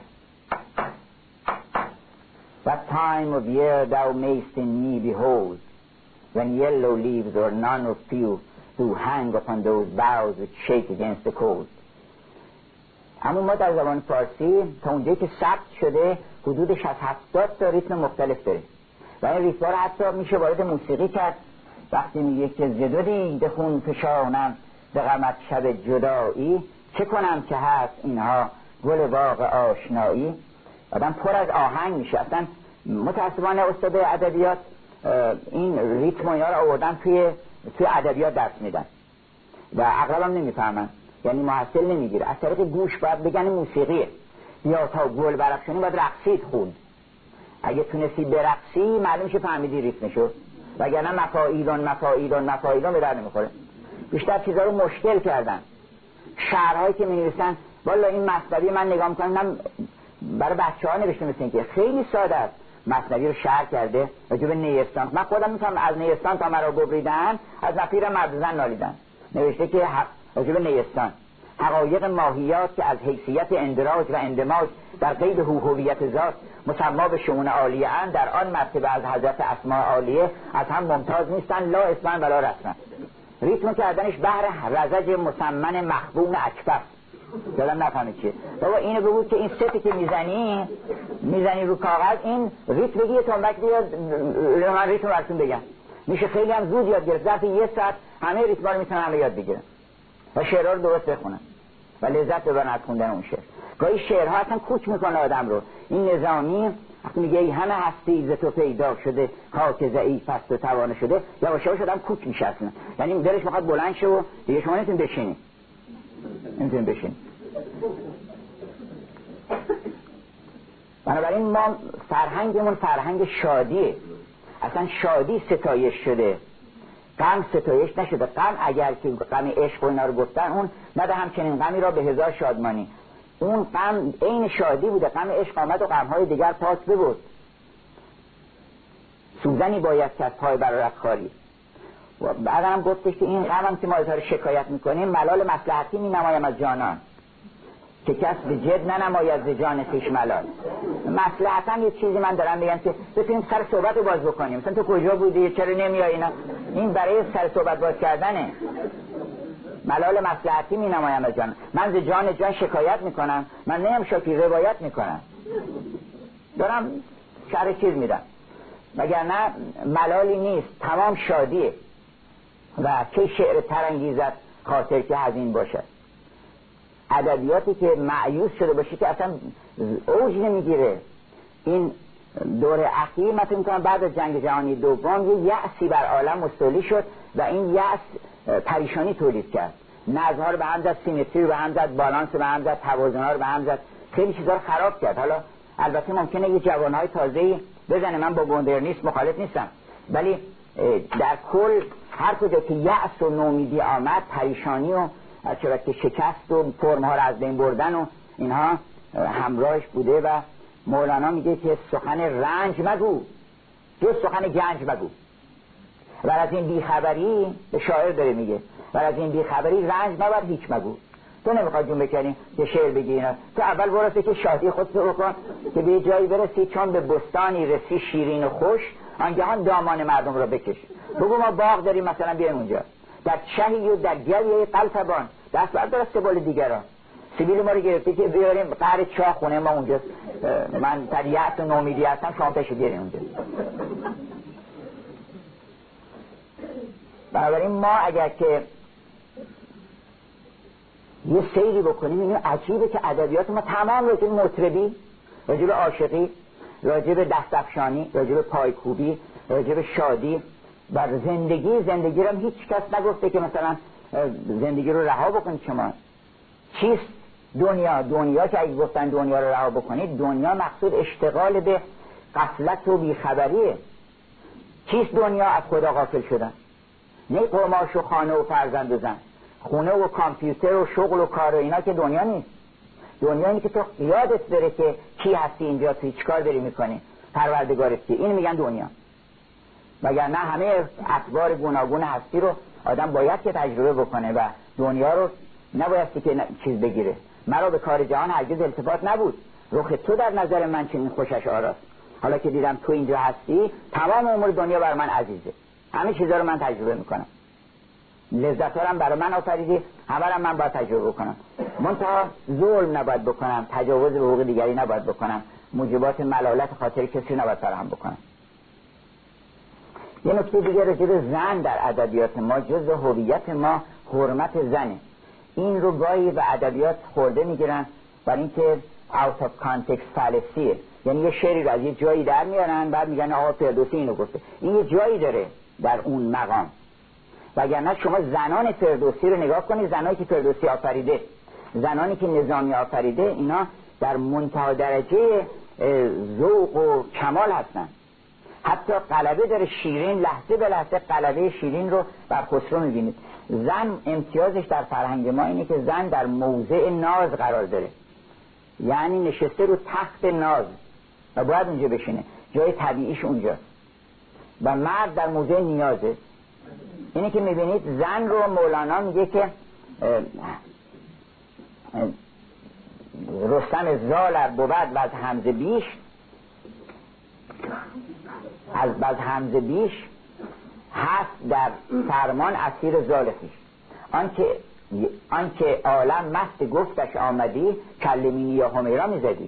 That time of year thou mayst in me behold, when yellow leaves or none or few do hang upon those boughs which shake against the cold. اما ما در زبان فارسی تا اونجایی که ثبت شده حدود شصت هفتاد تا ریتم مختلف داره و این ریتم رو حتی میشه وارد موسیقی کرد. وقتی میگه که زدو دیده خون فشانم به غمت شب جدایی، چه کنم که هست اینها گل باغ آشنایی. آدم پر از آهنگ میشه. اصلا متاسفانه استاد ادبیات این ریتم و اینا رو آوردن توی توی ادبیات درس میدن و اغلب هم نمیفهمن، یعنی محصل نمیگیره. از طریق گوش باید بگن موسیقیه، یا تا گل برافشانی باید رقصید خوند. اگه تونستی برقصی معلوم شه فهمیدی ریتمشو، وگرنه مفاعیلون مفاعیلون مفاعیلون به در نمیخوره. بیشتر چیزا رو مشکل کردن. شعرهایی که می‌نویسن والا این مثنوی من نگاه می‌کنم برای بچه‌ها نوشته، مثل اینکه خیلی ساده است. مثنوی رو شعر کرده راجع به نیستان. من خودم می‌فهمم از نیستان تا مرا ببریدن، از نفیر مردزن نالیدن. نوشته که راجع به نیستان حقایق ماهیات که از حیثیت اندراج و اندماج در قید هویت ذات مسما به شؤون عالیه اند، در آن مرتبه از حضرت اسماء عالیه از هم ممتاز نیستن، لا اسمن ولا رسمن. ریتم کردنش بهر رزج مسمن مخبون اکفر. یادم نفهمه چیه بابا. اینو بگو که این ستی که میزنی میزنی رو کاغذ، این ریتم بگیه تا وقت بیاد من ریتم براتون بگم. میشه خیلی هم زود یاد گرفت. ظرف یه ساعت همه ریتما رو میتونن همه یاد بگیرن و شعرها رو درست بخونن و لذت ببرن از خوندن اون شعر. گاهی شعرها اصلا کوچ میکنه آدم رو. این نظامی وقتی میگه ای همه هستی ز تو پیدا شده، خاک ضعیف است و توانه شده، یواش یواش آدم کوچ میشه اصلا. یعنی دلش میخواد بلند شه و دیگه شما نمیتونید بشینید. نمیتونید بشینید. بنابراین ما فرهنگمون فرهنگ شادیه. اصلا شادی ستایش شده، غم ستایش نشده. غم اگر که غم عشق و اینا رو گفتن، اون نده همچنین غمی را به هزار شادمانی. اون غم عین شادی بوده. غم عشق آمد و غمهای دیگر پاس ببرد. سوزنی باید که از پای برارت خاری. و بعد هم گفتش که این غم هم که ما ازار شکایت میکنیم ملال مصلحتی می نمایم از جانان، که کس به جد ننماید ز جان خویش ملال. مصلحتاً یه چیزی من دارم میگم که بتونیم سر صحبت رو باز بکنیم. مثلا تو کجا بودی، چرا نمیای اینا. این برای سر صحبت باز کردنه. ملال مصلحتی می نمایم از جان. من ز جان جان شکایت میکنم، من نیم شاکی روایت میکنم، دارم شرح چیز میدم. وگرنه ملالی نیست، تمام شادیه. و چه شعر ترانگیزت خاطر که حزین باشد. ادبیاتی که مایوس شده باشه که اصلا اوج نمیگیره. این دور اخیر مثلا میکنم بعد از جنگ جهانی دوم یه یأسی بر عالم مستولی شد و این یأس پریشانی تولید کرد. نظم‌ها رو به هم زد، سیمتری رو به هم زد، بالانس به هم زد، توازن‌ها رو به هم زد، خیلی چیزا رو خراب کرد. حالا البته ممکنه یه جوان‌های تازه‌ای بزنه، من با مدرنیسم مخالف نیستم، ولی در کل هر کجا که یأس و نومیدی آمد، پریشانی و چرا که شکست و فرم‌ها رو از بین بردن و اینها همراهش بوده. و مولانا میگه که سخن رنج مگو جز سخن گنج مگو. و از این بیخبری به شاعر داره میگه، و از این بیخبری رنج مبر هیچ مگو. تو نمیخواد جون بکنی که شعر بگی اینا، تو اول برسه که شادی خودت رو بکن که به جایی برسی چون به بستانی رسی شیرین و خوش، آنگهان دامان مردم رو بکش. بگو ما باغ داریم مثلا بیایم اونجا، در چهی و در گریه قلتبان دست بردار سبال دیگران. سبیل ما رو گرفته که بیاریم قهر چاه خونه ما اونجا، من در یأس و نومیدی هستم، شما پشو بیاریم اونجا. بنابراین ما اگر که یه سیری بکنیم، اینو عجیبه که ادبیات ما تمام راجع به مطربی، راجع به عاشقی، راجع به دست افشانی، راجع به پایکوبی، راجع به شادی و زندگی. زندگی رو هم هیچ کس نگفته که مثلا زندگی رو رها بکنید. شما چیست دنیا؟ دنیا که اگه گفتن دنیا رو رها بکنید، دنیا مقصود اشتغال به غفلت و بیخبریه. چیست دنیا؟ از خدا غافل شدن. نه قماش و خانه و فرزند و زن، خونه و کامپیوتر و شغل و کار و اینا که دنیا نیست. دنیا اینه که تو یادت بره که کی هستی اینجا، توی چیکار داری میکنی، پروردگارت کی. این میگن دنیا. وگرنه همه اطوار گوناگون هستی رو آدم باید که تجربه بکنه و دنیا رو نبایستی که چیز بگیره. مرا به کار جهان هرگز التفات نبود، رخ تو در نظر من چنین خوشش آراست. حالا که دیدم تو اینجا هستی، تمام امور دنیا بر من عزیزه، همه چیزا رو من تجربه میکنم، لذت هم برای من آفریدی، همه رو من باید تجربه بکنم. منتها ظلم نباید بکنم، تجاوز به حقوق دیگری نباید بکنم، موجبات ملالت خاطر کسی نباید فراهم بکنم. یه نکته دیگه راجع به زن در ادبیات ما، جزء هویت ما حرمت زنه. این رو گاهی به ادبیات خورده میگیرن برای اینکه out of context fallacy، یعنی یه شعری رو از یه جایی در میارن بعد میگن آقا فردوسی اینو گفته. این یه جایی داره در اون مقام. وگرنه شما زنان فردوسی رو نگاه کنید، زنانی که فردوسی آفریده، زنانی که نظامی آفریده، اینا در منتهی درجه ذوق و کمال هستن. حتی غلبه داره شیرین، لحظه به لحظه غلبه شیرین رو بر خسرو میبینید. زن امتیازش در فرهنگ ما اینه که زن در موضع ناز قرار داره، یعنی نشسته رو تخت ناز و باید اونجا بشینه، جای طبیعیش اونجا، و مرد در موضع نیازه. اینه که میبینید زن رو مولانا میگه که رستم زالر بود و از همزه بیش، از بز همزه بیش هست در فرمان اسیر زال خویش. آنکه آنکه عالم مست گفتش آمدی، کلمینی یا همیرا میزدی.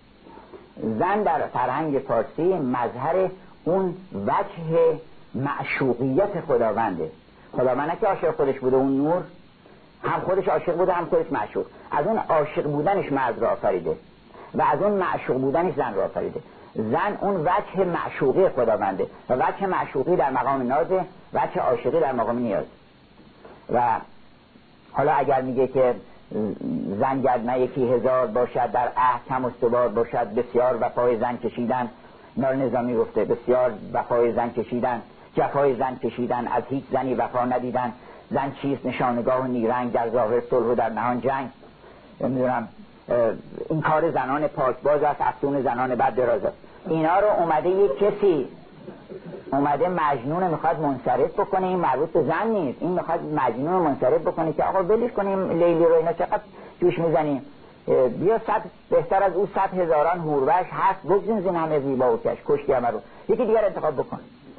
زن در فرهنگ فارسی مظهر اون وجه معشوقیت خداونده. خداوند نه که عاشق خودش بوده، اون نور هم خودش عاشق بوده هم خودش معشوق. از اون عاشق بودنش مرد را آفریده و از اون معشوق بودنش زن را آفریده. زن اون وجه معشوقی خداونده و وجه معشوقی در مقام نازه، وجه عاشقی در مقام نیاز. و حالا اگر میگه که زن گرد نه یکی هزار باشد، در عهد کم استوار باشد، بسیار وفای زن کشیدن، نار نظامی گفته بسیار وفای زن کشیدن، جفای زن کشیدن، از هیچ زنی وفا ندیدن، زن چیست نشانگاه و نیرنگ، در ظاهر صلح و در نهان جنگ. نمیدونم این کار زنان پاکباز است، افسون زنان بد دراز است. اینا رو اومده یک کسی اومده مجنون میخواد منصرف بکنه، این مربوط به زن نیست، این میخواد مجنون منصرف بکنه که آقا بلیش کنیم لیلی رو، اینا چقدر جوش میزنیم، بیا صد بهتر از او صد هزاران هوروش هست، بگذین زین همه زیبا و کش، کشتی همه رو یکی دیگر انتخاب بکن.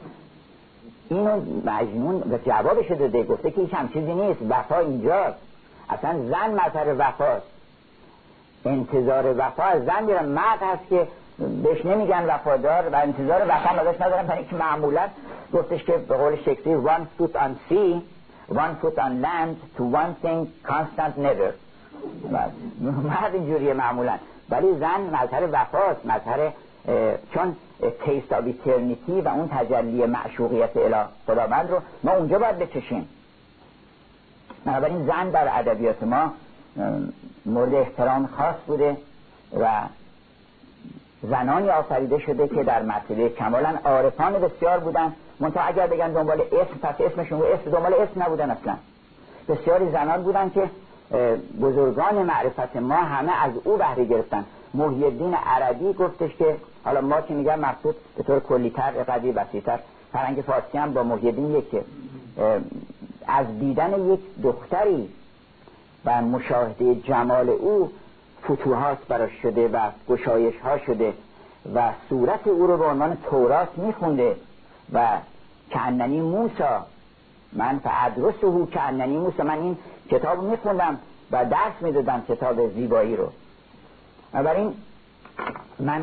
اینو مجنون و جوابش داده، گفته که هیچ هم چیزی نیست، وفا اینجاست، اصلا زن مظهر وفاست، انتظار وفا از زن میرن. مرد هست که بهش نمیگن وفادار و انتظار وفا ازش ندارن، برای اینکه معمولا گفتش که به قول شکسپیر one foot on sea one foot on land to one thing constant never. مرد اینجوریه معمولا، ولی زن مظهر وفاست، مظهر چون taste of eternity و اون تجلی معشوقیت اله خداوند رو ما اونجا باید بچشیم. بنابراین زن در ادبیات ما مورد احترام خاص بوده و زنانی آفریده شده که در مرتبه کمالاً عارفان بسیار بودن، منتها اگر بگن دنبال اسم، پس اسمشون رو اسم دنبال اسم نبودن اصلا. بسیاری زنان بودن که بزرگان معرفت ما همه از او بهره گرفتن. محی الدین عربی گفتش که حالا ما که میگم مقصود به طور کلی‌تر قدی وسیع‌تر، فرهنگ فارسی هم با محی الدین یکه، از دیدن یک دختری و مشاهده جمال او فتوحات براش شده و گشایش ها شده و صورت او رو به عنوان تورات میخونده و کأننی موسی، من فادرسه کأننی موسی، من این کتاب میخوندم و درس میدادم کتاب زیبایی رو. بنابراین من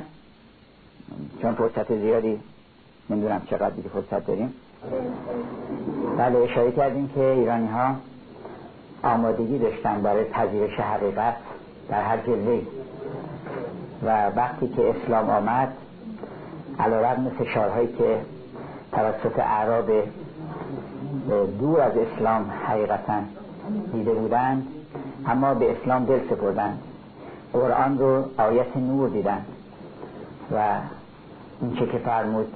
چون فرصت زیادی نمیدونم چقدر دیگه فرصت داریم، بله اشاره کردیم که ایرانی ها آمادگی داشتن برای پذیرش حقیقت در هر جلوه‌ای و وقتی که اسلام آمد علیرغم فشارهایی که توسط اعراب دور از اسلام حقیقتا دیده بودند، اما به اسلام دل سپردند، قرآن رو آیت نور دیدند و این چه که فرمود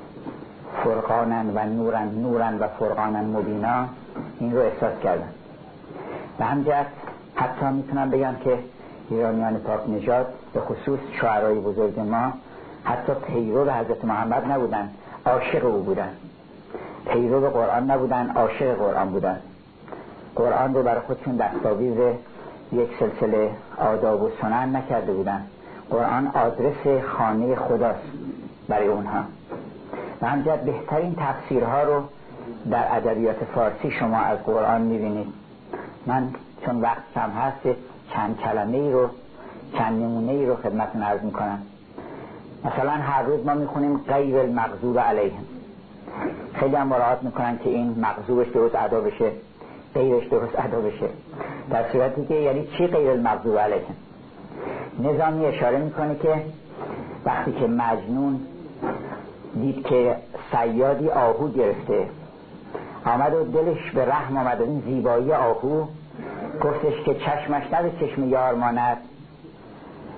فرقانن و نورن نورن و فرقانن مبینا، این رو احساس کردن. و همجرد حتی میتونم بگم که ایرانیان پاک نژاد به خصوص شاعرای بزرگ ما حتی پیرو حضرت محمد نبودن، عاشق او بودن. پیرو قرآن نبودن، عاشق قرآن بودن. قرآن رو برای خودشون دستاویز یک سلسله آداب و سنن نکرده بودن. قرآن آدرس خانه خداست برای اونها. و همجرد بهترین تفسیرها رو در ادبیات فارسی شما از قرآن میبینید. من چون وقت کم هست چند کلمه ای رو چند نمونه ای رو خدمتتون عرض میکنم. مثلا هر روز ما میخونیم غیر المغضوب علیهم، خیلی هم مراعات میکنن که این مغضوبش درست ادا بشه، غیرش درست ادا بشه، در صورتی که یعنی چی غیر المغضوب علیهم؟ نظامی اشاره میکنه که وقتی که مجنون دید که صیادی آهو گرفته، آمد و دلش به رحم آمد، این زیبایی آهو گفتش که چشمش نه به چشم یار ماند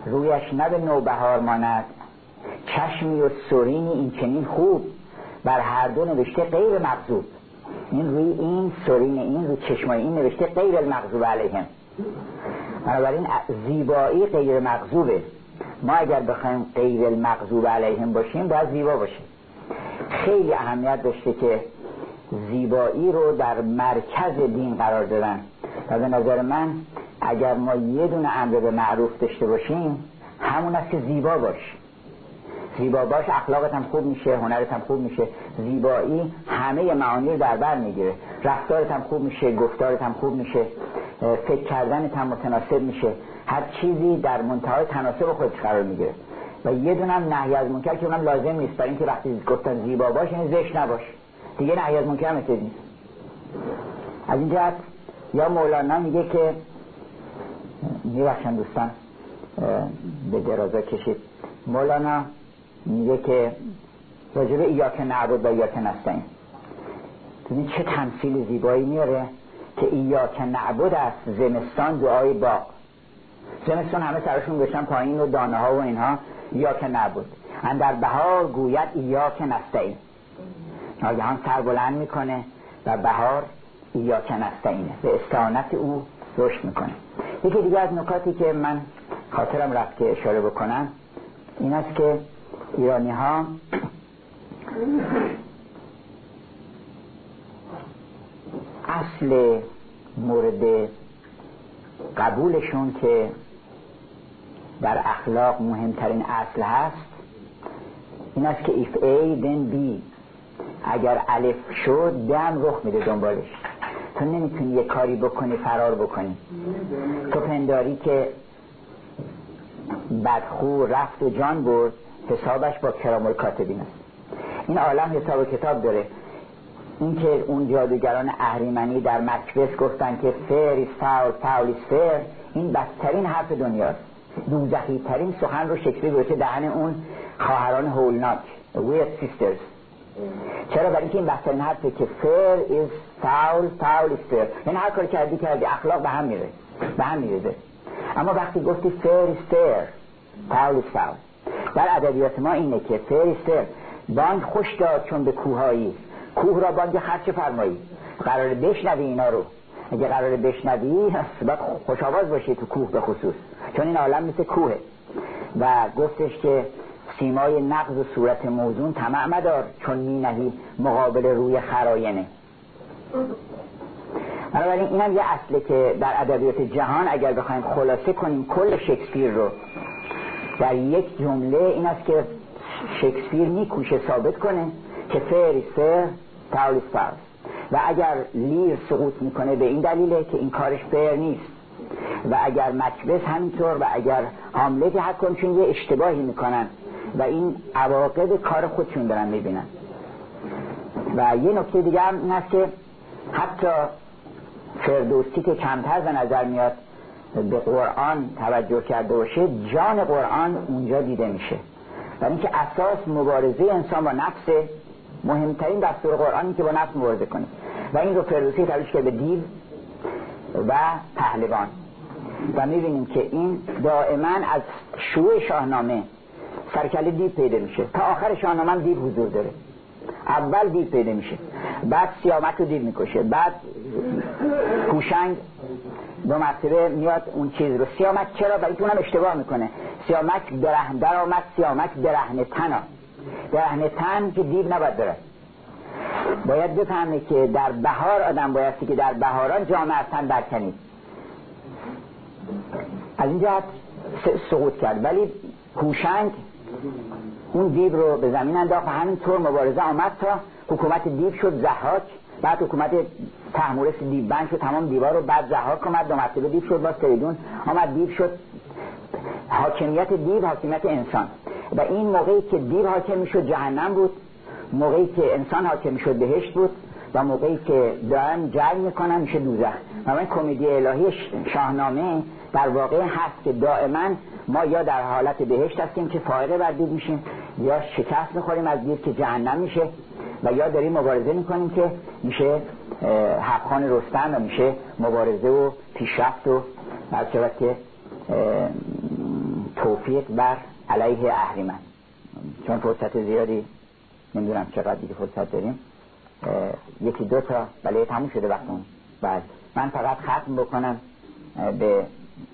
رویش نه به نوبهار ماند، چشمی و سرینی این چنین خوب، بر هر دو نوشته غیر مغضوب. این روی این سرین این روی چشمای این نوشته غیر المغضوب علیهم. بنابراین زیبایی غیر مغضوبه. ما اگر بخوایم غیر المغضوب علیهم باشیم باید زیبا باشیم. خیلی اهمیت داشته که زیبایی رو در مرکز دین قرار دادن و به نظر من اگر ما یه دونه امر به معروف داشته باشیم همون است که زیبا باش. زیبا باش، اخلاقت هم خوب میشه، هنرت هم خوب میشه. زیبایی همه معانی رو در بر میگیره. رفتارت هم خوب میشه، گفتارت هم خوب میشه، فکر کردنت هم متناسب میشه، هر چیزی در منتهای تناسب خودش قرار میگیره. و یه دونه هم نهی از منکر که اونم لازم نیست، برای اینکه وقتی گفتن زیبا باش یعنی زشت نباش، دیگه نهی از منکر مثل نیست. از این جهت یا مولانا میگه که میبخشن دوستان به درازا کشید، مولانا میگه که راجب ایاک نعبد و ایاک نستعین، ببین چه تمثیل زیبایی میاره که ایاک نعبد است زمستان دعای باغ. زمستان همه سرشون گشتن پایین و دانه ها و اینها، ایاک نعبد. اندر بهار گوید ایاک نستعین، ناگهان سر بلند میکنه و بهار ایاک نستعینه، به استعانت او رشد میکنه. یکی دیگه از نکاتی که من خاطرم رفت که اشاره بکنم این است که ایرانی ها اصل مورد قبولشون که در اخلاق مهمترین اصل هست این است که if A then B، اگر الف شد دم رخ میده دنبالش. تو نمیتونی یه کاری بکنی فرار بکنی. تو پنداری که بدخو رفت و جان برد، حسابش با کرام الکاتبین است. این عالم حساب کتاب داره. این که اون جادوگران اهریمنی در مکبث گفتن که فیر is foul, foul is fair، این بدترین حرف دنیاست. دوزخی ترین سخن رو شکسپیر گذاشته دهن اون خواهران هولناک weird sisters. چرا؟ برای اینکه این بدترین حرفه که fair is foul, foul is fair، یعنی هر کاری کردی کردی اخلاق به هم میره، به هم میریزه. اما وقتی گفتی fair is fair, foul is foul، در ادبیات ما اینه که fair is fair. بانگ خوش داد چون به کوهایی، کوه را بانگ خرچ فرمایی. قراره بشنوی اینا رو، اگه قراره بشنوی باید خوش آواز باشی تو کوه به خصوص، چون این عالم مثل کوهه. و گفتش که سیمای نغز و صورت موزون طمع مدار، چون می نهی مقابل روی خراینه. بنابراین اینم یه اصله که در ادبیات جهان اگر بخوایم خلاصه کنیم کل شکسپیر رو در یک جمله، این است که شکسپیر میکوشه ثابت کنه که فیر is fair, foul is foul. و اگر لیر سقوط میکنه به این دلیله که این کارش فیر نیست، و اگر مکبث همینطور، و اگر هاملت هر کنچون یه اشتباهی میکنن و این عواقب کار خودشون دارن میبینن. و یه نکته دیگه هم این است که حتی فردوسی که کمتر به نظر میاد به قرآن توجه کرده باشه، جان قرآن اونجا دیده میشه. برای اینکه اساس مبارزه انسان با نفس، مهمترین دستور قرآنی که با نفس مبارزه کنه، و این رو فردوسی تبدیل کرده به دیو و پهلوان. و میبینیم که این دائما از شروع شاهنامه سرکله دیو پیدا میشه تا آخر شاهنامه دیو حضور داره. اول دیو پیدا میشه، بعد سیامک رو دیو میکشه، بعد هوشنگ دو مرتبه میاد اون چیز رو. سیامک چرا؟ برای اینکه اونم اشتباه میکنه. سیامک درهن در آمد، سیامک درهن تن، درهن تن که دیو نباید داره. باید بفهمه که در بهار آدم بایستی که در بهاران جامعه از تن برکنید. از این جهت سقوط کرد. ولی هوشنگ اون دیو رو به زمین انداخت و همینطور مبارزه آمد تا حکومت دیو شد ضحاک، بعد حکومت تحمورس دیو بند شد، تمام دیوار رو، بعد ضحاک اومد، دو مرتبه دیو شد، باز فریدون آمد دیو شد. حاکمیت دیو حاکمیت انسان. و این موقعی که دیو حاکم میشد جهنم بود، موقعی که انسان حاکم میشد بهشت بود، و موقعی که دارن جنگ میکنن میشه دوزخ. و این کمدی الهی شاهنامه در واقع هست که دائما ما یا در حالت بهشت هستیم که فائقه بر دیو میشیم، یا شکست میخوریم از دیو که جهنم میشه، و یا داریم مبارزه میکنیم که میشه حقخان رستم و میشه مبارزه و پیشرفت و هر چقدر که توفیق بر علیه اهریمن. چون فرصت زیادی نمیدونم چقدر دیگه فرصت داریم، یکی دو تا بله تموم شده وقتمون. بعد من فقط ختم بکنم به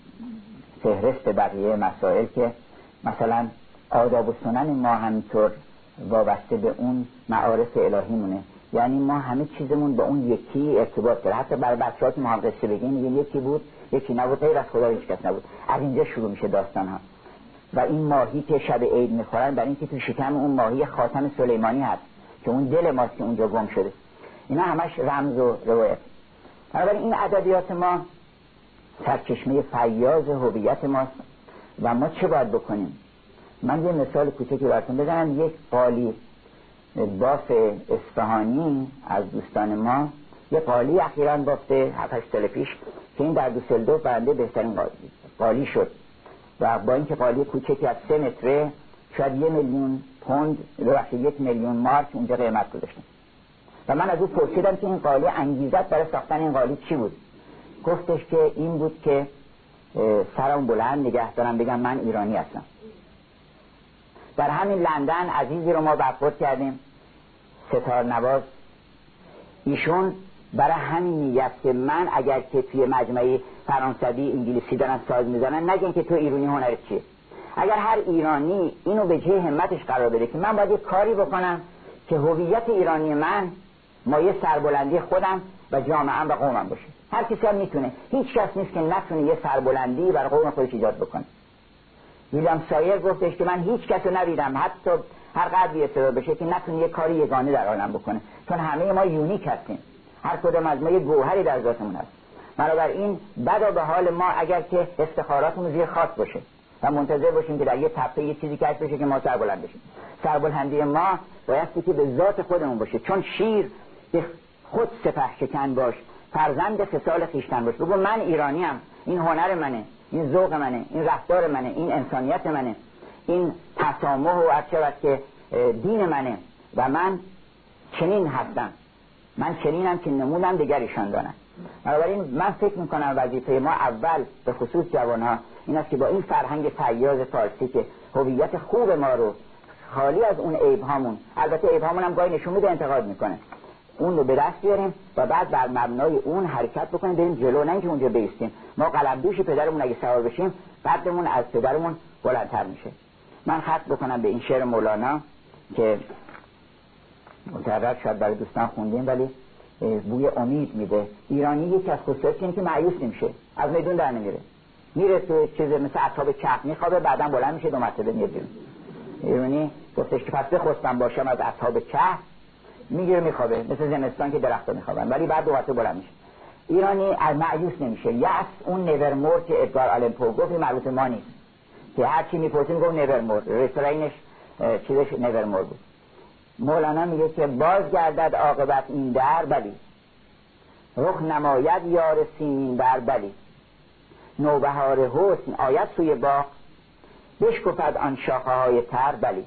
فهرست بقیه مسائل که مثلا آداب و سنن ما همینطور وابسته به اون معارف الهی مونه، یعنی ما همه چیزمون با اون یکی ارتباط داره. حتی برای بچه‌ها که ما هم قصه بگیم میگیم یکی بود یکی نبود، غیر از خدا هیچ کس نبود. از اینجا شروع میشه داستان ها. و این ماهی که شب عید میخورن برای اینکه تو شکم اون ماهی خاتم سلیمانی هست که اون دل ماست که اونجا گم شده. اینا همش رمز و روایت. بنابراین این ادبیات ما سرچشمه فیاض هویت ماست و ما چه باید بکنیم؟ من یه مثال کوچکی براتون بزنم. یک قالی باف اصفهانی از دوستان ما یه قالی اخیراً بافته هفت هشت سال پیش که این در دوسلدورف برنده بهترین قالی, قالی شد و با اینکه قالی کوچکی از سه متره شاید یه میلیون پوند ببخشید یک میلیون مارک اونجا قیمت گذاشتن. و من از او پرسیدم که این قالی انگیزت برای ساختن این قالی چی بود؟ گفتش که این بود که سرم بلند نگه دارم بگم من ایرانی هستم. در همین لندن عزیزی رو ما برخورد کردیم، ستار نواز. ایشون برای همین نیت که من اگر که توی مجمعی فرانسوی انگلیسی دارن ساز میزنن نگن که تو ایرانی هنرت چیه، اگر هر ایرانی اینو به جای همتش قرار بده که من باید یه کاری بکنم که هویت ایرانی من مایه سربلندی خودم و جامعه‌ام و قومم باشه. هر کسی هم میتونه، هیچ کس نیست که نتونه یه سربلندی برای قوم خودش ایجاد بکنه. ویلیام سایر گفتش که من هیچ کس رو ندیدم حتی هر قدر بی‌اعتبار بشه که نتونه یه کاری یگانه در عالم بکنه، چون همه ما یونیک هستیم، هر کدوم از ما یه گوهری در ذاتمون هست. بنابراین بدا به حال ما اگر که افتخاراتمون زیر خاک باشه و منتظر باشیم که در یه تپه یه چیزی کشف بشه که ما سربلند بشیم. سربلندی ما بایستی که به ذات خودمون باشه، چون شیر به خود سپه شکن باش، فرزند خصال خویشتن باش. بگو من ایرانیم، این هنر منه، این ذوق منه، این رفتار منه، این انسانیت منه، این تسامح و هرچه که دین منه و من چنین هستم، من چنینم که نمودم دیگریشان دانم. بنابراین من فکر میکنم وظیفه ما اول به خصوص جوانها این است که با این فرهنگ فیاض فارسی که هویت خوب ما رو خالی از اون عیب هامون، البته عیب هامون هم گاهی نشون میده انتقاد میکنه، اون رو به دست بیاریم و بعد بر مبنای اون حرکت بکنیم بریم جلو، نه اینکه اونجا بیستیم. ما قلمدوش پدرمون اگه سوار بشیم قدمون از پدرمون بلندتر میشه. من خط بکنم به این شعر مولانا که متعرض شاید برای دوستان خوندیم ولی بوی امید میده. ایرانی یکی از خصوصیتش اینه که مایوس نمیشه، از میدون در نمیره، میره تو چیز مثل اصحاب کهف میخوابه بعداً بلند میشه دو مرتبه میاد بیرون. ایرانی گفتش که پس بخواستم باشم از اصحاب کهف، میگیره میخوابه مثل زمستان که درختا میخوابن ولی بعد دو مرتبه بلند میشه. ایرانی از مایوس نمیشه. یأس اون نور مور که ادگار آلن پو گفت مربوط ما نیست که هر چی میپرسیم گفت نور مور، رستورینش چیزش نور مور بود. مولانا میگه که باز گردد عاقبت این در بلی، رخ نماید یار سیمین بر بلی، نوبهار حسن آید سوی باغ، بشکفد آن شاخه های تر بلی.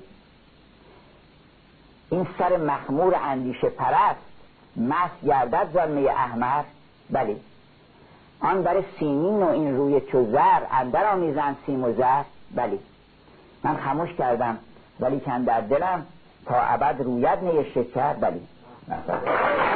این سر مخمور اندیشه پرست، مست گردد زلمه احمر بلی. آن بر سیمین و این روی چو زر، اندر آمیزند سیم و زر بلی. من خاموش کردم ولی کن در دلم، تا ابد روید نی شکر بلی.